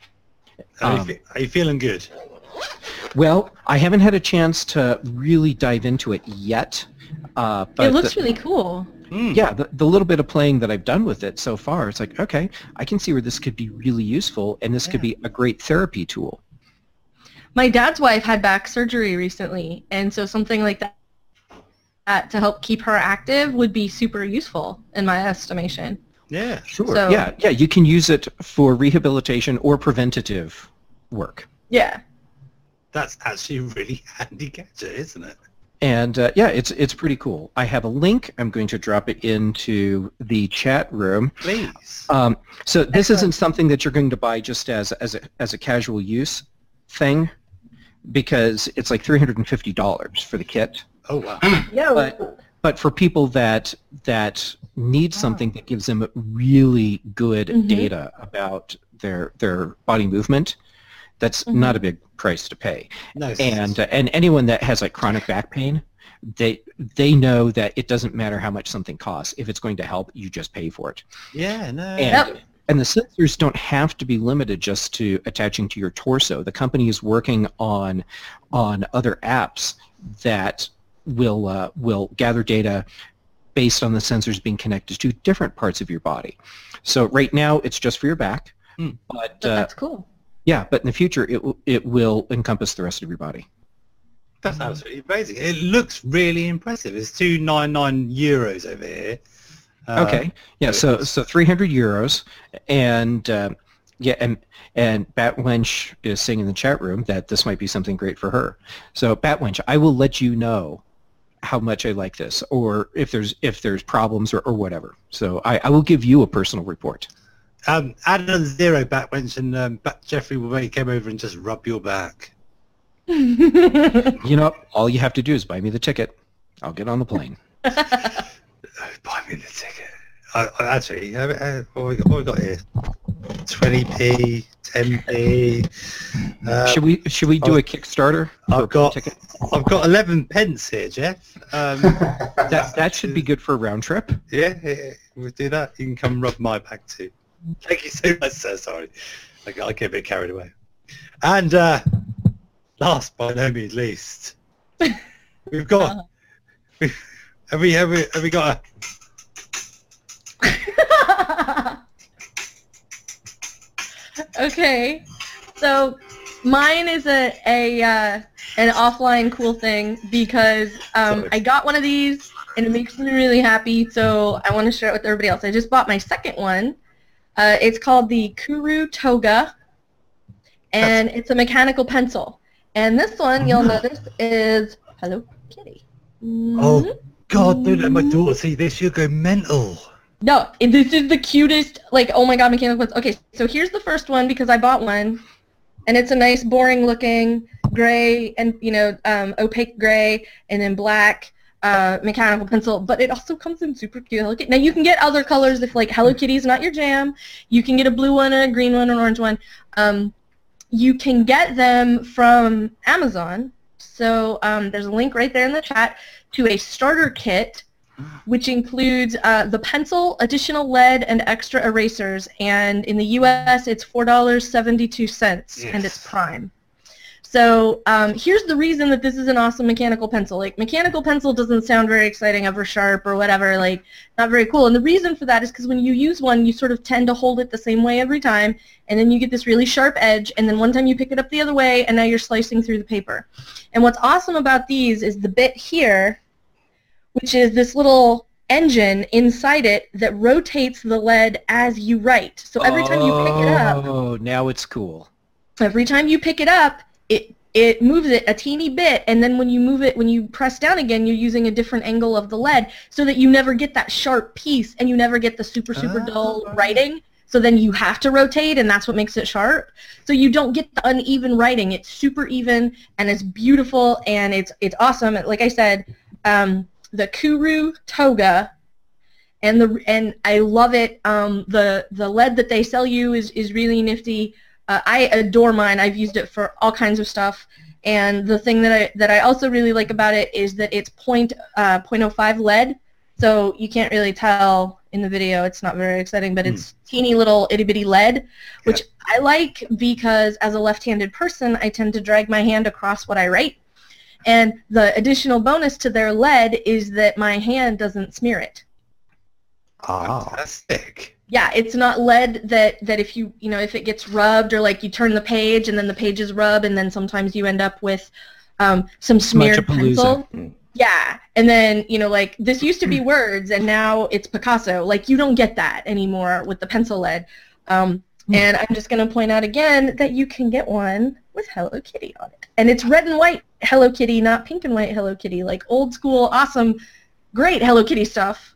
Are you feeling good? Well, I haven't had a chance to really dive into it yet. But it looks really cool. Yeah, the little bit of playing that I've done with it so far, it's like, okay, I can see where this could be really useful, and this could be a great therapy tool. My dad's wife had back surgery recently, and so something like that to help keep her active would be super useful, in my estimation. Yeah, sure. So, yeah, you can use it for rehabilitation or preventative work. Yeah. That's actually a really handy gadget, isn't it? And it's pretty cool. I have a link. I'm going to drop it into the chat room. Please. So this isn't something that you're going to buy just as a casual use thing, because it's like $350 for the kit. Oh wow. Yeah. But for people that need something that gives them really good data about their body movement, that's not a big price to pay. No. And anyone that has like chronic back pain, they know that it doesn't matter how much something costs. If it's going to help, you just pay for it. Yeah, no. And the sensors don't have to be limited just to attaching to your torso. The company is working on other apps that will gather data based on the sensors being connected to different parts of your body. So right now it's just for your back, but that's cool. Yeah, but in the future it will encompass the rest of your body. That's absolutely amazing. It looks really impressive. It's €299 over here. Okay. Yeah. So 300 euros, and and Batwench is saying in the chat room that this might be something great for her. So Batwench, I will let you know how much I like this, or if there's problems or whatever. So I will give you a personal report. Adam Zero Batwench and Jeffrey will came over and just rub your back. You know, all you have to do is buy me the ticket. I'll get on the plane. Buy me the ticket. Actually, what have we got here? 20p, 10p. Should we do a Kickstarter? I've got 11 pence here, Jeff. That should be good for a round trip. Yeah, we'll do that. You can come rub my back too. Thank you so much, sir. Sorry, I get a bit carried away. And last but no means least, we've got. Have we got a? Okay, so mine is an offline cool thing because I got one of these and it makes me really happy, so I want to share it with everybody else. I just bought my second one. It's called the Kuru Toga, and it's a mechanical pencil. And this one, you'll notice, is Hello Kitty. Oh God, don't let my daughter see this. You'll go mental. No, this is the cutest, like, oh my God, mechanical pencil. Okay, so here's the first one because I bought one, and it's a nice, boring-looking gray and, opaque gray and then black mechanical pencil, but it also comes in super cute Hello Kitty. Now, you can get other colors if, like, Hello Kitty's not your jam. You can get a blue one, a green one, an orange one. You can get them from Amazon, So there's a link right there in the chat to a starter kit, which includes the pencil, additional lead, and extra erasers. And in the U.S., it's $4.72, and it's Prime. So here's the reason that this is an awesome mechanical pencil. Like, mechanical pencil doesn't sound very exciting, ever sharp or whatever, like, not very cool. And the reason for that is because when you use one, you sort of tend to hold it the same way every time, and then you get this really sharp edge, and then one time you pick it up the other way, and now you're slicing through the paper. And what's awesome about these is the bit here, which is this little engine inside it that rotates the lead as you write. So every time you pick it up... Oh, now it's cool. Every time you pick it up, it moves it a teeny bit, and then when you move it, when you press down again, you're using a different angle of the lead so that you never get that sharp piece and you never get the super dull writing. So then you have to rotate, and that's what makes it sharp. So you don't get the uneven writing. It's super even, and it's beautiful, and it's awesome. Like I said, the Kuru Toga, and I love it. The lead that they sell you is really nifty. I adore mine. I've used it for all kinds of stuff, and the thing that I also really like about it is that it's 0.05 lead, so you can't really tell in the video. It's not very exciting, but it's teeny little itty-bitty lead, which I like because as a left-handed person, I tend to drag my hand across what I write, and the additional bonus to their lead is that my hand doesn't smear it. Fantastic. Yeah, it's not lead that if if it gets rubbed, or like you turn the page and then the pages rub, and then sometimes you end up with some smeared pencil. Yeah, and then like this used to be words and now it's Picasso. Like, you don't get that anymore with the pencil lead. And I'm just going to point out again that you can get one with Hello Kitty on it, and it's red and white Hello Kitty, not pink and white Hello Kitty. Like old school, awesome, great Hello Kitty stuff.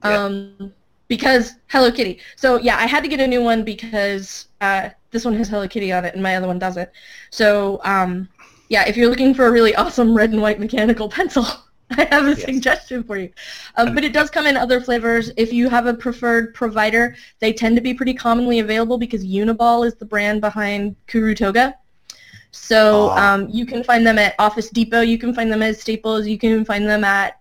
Because Hello Kitty. So yeah, I had to get a new one because this one has Hello Kitty on it and my other one doesn't. So yeah, if you're looking for a really awesome red and white mechanical pencil, I have a suggestion for you. But it does come in other flavors. If you have a preferred provider, they tend to be pretty commonly available because Uniball is the brand behind Kuru Toga. So you can find them at Office Depot. You can find them at Staples. You can find them at...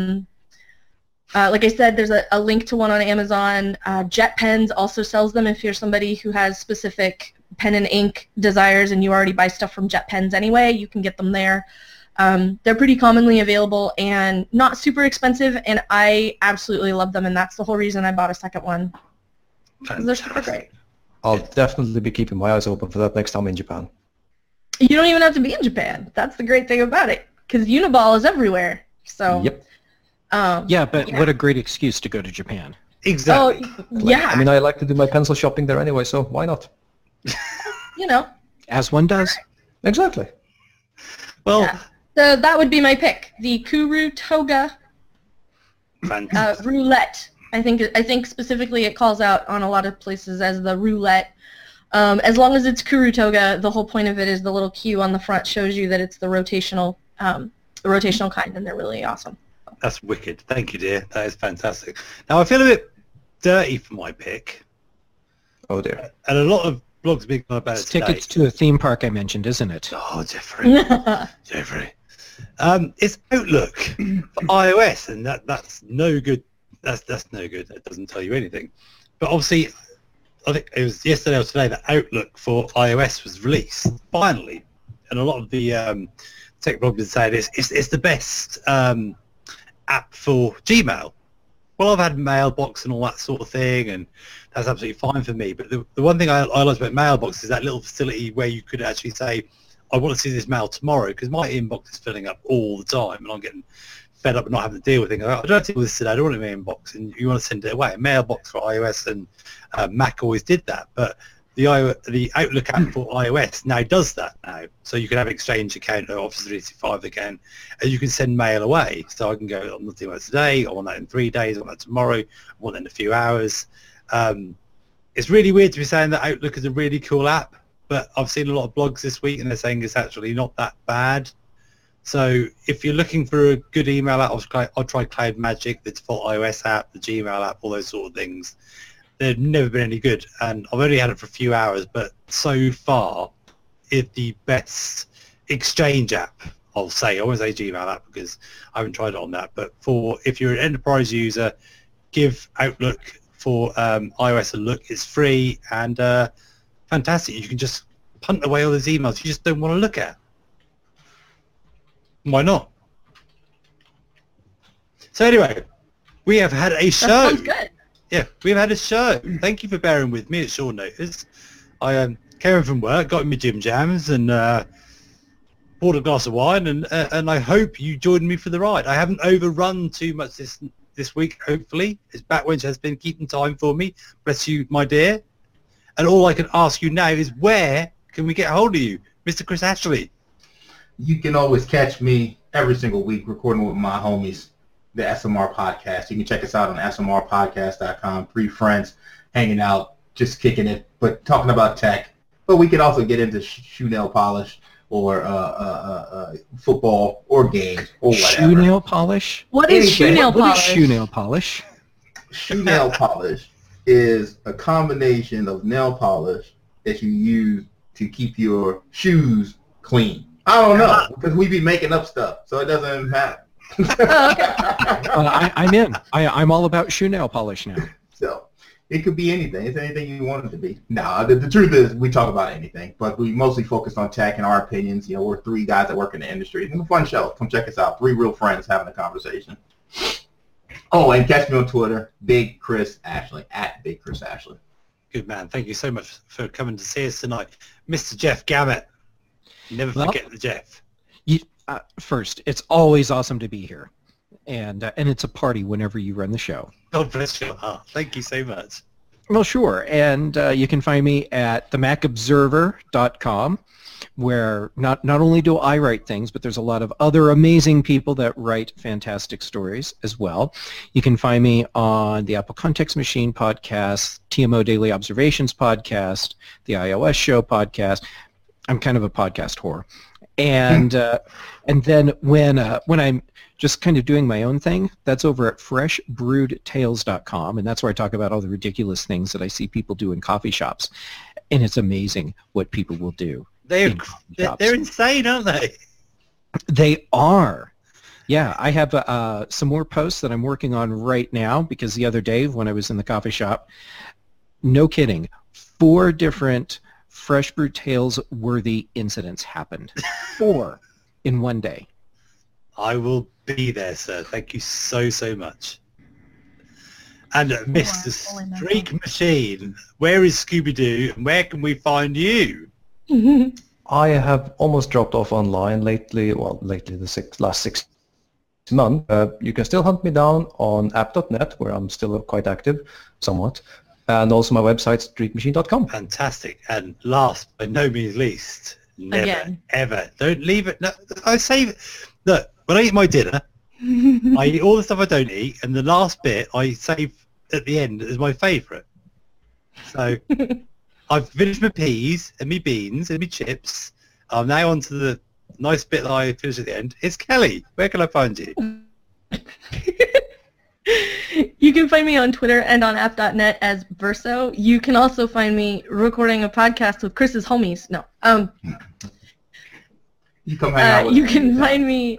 like I said, there's a link to one on Amazon. Jet Pens also sells them if you're somebody who has specific pen and ink desires and you already buy stuff from Jet Pens anyway. You can get them there. They're pretty commonly available and not super expensive, and I absolutely love them, and that's the whole reason I bought a second one. They're super great. I'll definitely be keeping my eyes open for that next time in Japan. You don't even have to be in Japan. That's the great thing about it, because Uniball is everywhere. So. Yep. What a great excuse to go to Japan. Exactly. Oh, yeah. I mean, I like to do my pencil shopping there anyway, so why not? As one does. Exactly. Well, so that would be my pick. The Kuru Toga roulette. I think specifically it calls out on a lot of places as the roulette. As long as it's Kuru Toga, the whole point of it is the little Q on the front shows you that it's the rotational kind, and they're really awesome. That's wicked. Thank you, dear. That is fantastic. Now, I feel a bit dirty for my pick. Oh, dear. And a lot of blogs have been about it today. Tickets to a theme park I mentioned, isn't it? Oh, Jeffrey. Jeffrey. It's Outlook for iOS, and that's no good. That's no good. That doesn't tell you anything. But obviously, I think it was yesterday or today that Outlook for iOS was released, finally. And a lot of the tech bloggers say it's the best app for Gmail. Well, I've had Mailbox and all that sort of thing, and that's absolutely fine for me. But the one thing I like about Mailbox is that little facility where you could actually say, I want to see this mail tomorrow, because my inbox is filling up all the time, and I'm getting fed up and not having to deal with things. I don't deal with this today. I don't want it in my inbox, and you want to send it away. Mailbox for iOS and Mac always did that, but the Outlook app for iOS now does that now. So you can have Exchange account or Office 365 again, and you can send mail away. So I can go, I'm not doing that today, I want that in 3 days, I want that tomorrow, I want that in a few hours. It's really weird to be saying that Outlook is a really cool app, but I've seen a lot of blogs this week and they're saying it's actually not that bad. So if you're looking for a good email app, I'll try Cloud Magic, the default iOS app, the Gmail app, all those sort of things. They've never been any good, and I've only had it for a few hours, but so far it's the best Exchange app I'll say, I won't say Gmail app because I haven't tried it on that. But for if you're an enterprise user, give Outlook for iOS a look. It's free and fantastic. You can just punt away all those emails you just don't want to look at. Why not? So anyway, we have had a show. That sounds good. Yeah, we've had a show. Thank you for bearing with me at short notice. I came in from work, got in my gym jams, and bought a glass of wine, and I hope you joined me for the ride. I haven't overrun too much this week, hopefully. As Batwench has been keeping time for me. Bless you, my dear. And all I can ask you now is where can we get hold of you, Mr. Chris Ashley? You can always catch me every single week recording with my homies, the SMR Podcast. You can check us out on smrpodcast.com. 3 friends hanging out, just kicking it, but talking about tech. But we can also get into shoe nail polish or football or games or whatever. Shoe nail polish? What is shoe nail What polish? is shoe nail polish? Shoe nail polish is a combination of nail polish that you use to keep your shoes clean. I don't know, because we be making up stuff, so it doesn't matter. Oh, okay. I'm in. I'm all about shoe nail polish now. So it could be anything. It's anything you want it to be. No, the truth is we talk about anything, but we mostly focus on tech and our opinions. You know, we're 3 guys that work in the industry. It's a fun show. Come check us out. 3 real friends having a conversation. Oh, and catch me on Twitter, Big Chris Ashley, at Big Chris Ashley. Good man. Thank you so much for coming to see us tonight. Mr. Jeff Gamet. Never forget the Jeff. First, it's always awesome to be here. And it's a party whenever you run the show. God bless your heart. Thank you so much. Well, sure. And you can find me at themacobserver.com, where not only do I write things, but there's a lot of other amazing people that write fantastic stories as well. You can find me on the Apple Context Machine podcast, TMO Daily Observations podcast, the iOS Show podcast. I'm kind of a podcast whore. And then when I'm just kind of doing my own thing, that's over at freshbrewedtales.com, and that's where I talk about all the ridiculous things that I see people do in coffee shops. And it's amazing what people will do. They're insane, aren't they? They are. Yeah, I have some more posts that I'm working on right now because the other day when I was in the coffee shop, no kidding, 4 different Fresh Brewed Tales worthy incidents happened. 4 in one day. I will be there, sir. Thank you so much. And Mr. Streak Machine, where is Scooby-Doo and where can we find you? I have almost dropped off online lately, the last 6 months. You can still hunt me down on app.net, where I'm still quite active, somewhat. And also my website, streakmachine.com. Fantastic. And last but no means least, never, Again. ever, don't leave it. No, I save. Look, when I eat my dinner, I eat all the stuff I don't eat, and the last bit I save at the end as my favourite. So I've finished my peas and my beans and my chips. I'm now on to the nice bit that I finish at the end. It's Kelly. Where can I find you? You can find me on Twitter and on app.net as Verso. You can also find me recording a podcast with Chris's homies. No. You come hang out with you me can anytime. find me.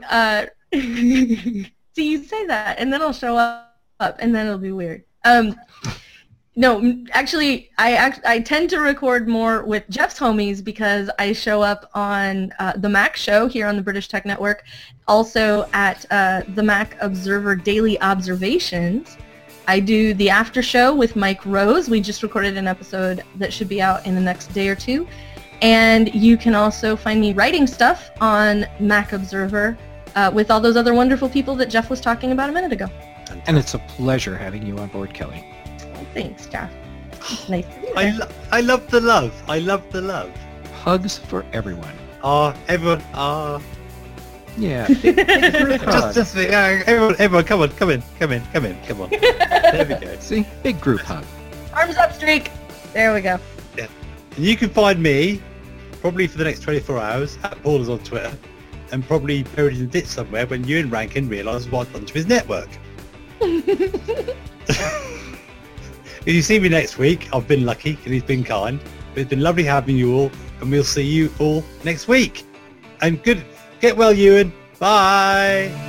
See, you say that, and then I'll show up, and then it'll be weird. No, actually, I tend to record more with Jeff's homies because I show up on the Mac Show here on the British Tech Network, also at the Mac Observer Daily Observations. I do the after show with Mike Rose. We just recorded an episode that should be out in the next day or 2. And you can also find me writing stuff on Mac Observer with all those other wonderful people that Jeff was talking about a minute ago. And it's a pleasure having you on board, Kelly. Thanks, Jeff. It's nice to be here. I love the love. I love the love. Hugs for everyone. Everyone. Yeah. Big group hug. Everyone, come on. Come on. There we go. See? Big group hug. Arms up, Streak. There we go. And you can find me probably for the next 24 hours at Paulers on Twitter, and probably buried in a ditch somewhere when you and Rankin realise what I've done to his network. If you see me next week, I've been lucky and he's been kind. But it's been lovely having you all, and we'll see you all next week. And good Get well, Ewan. Bye.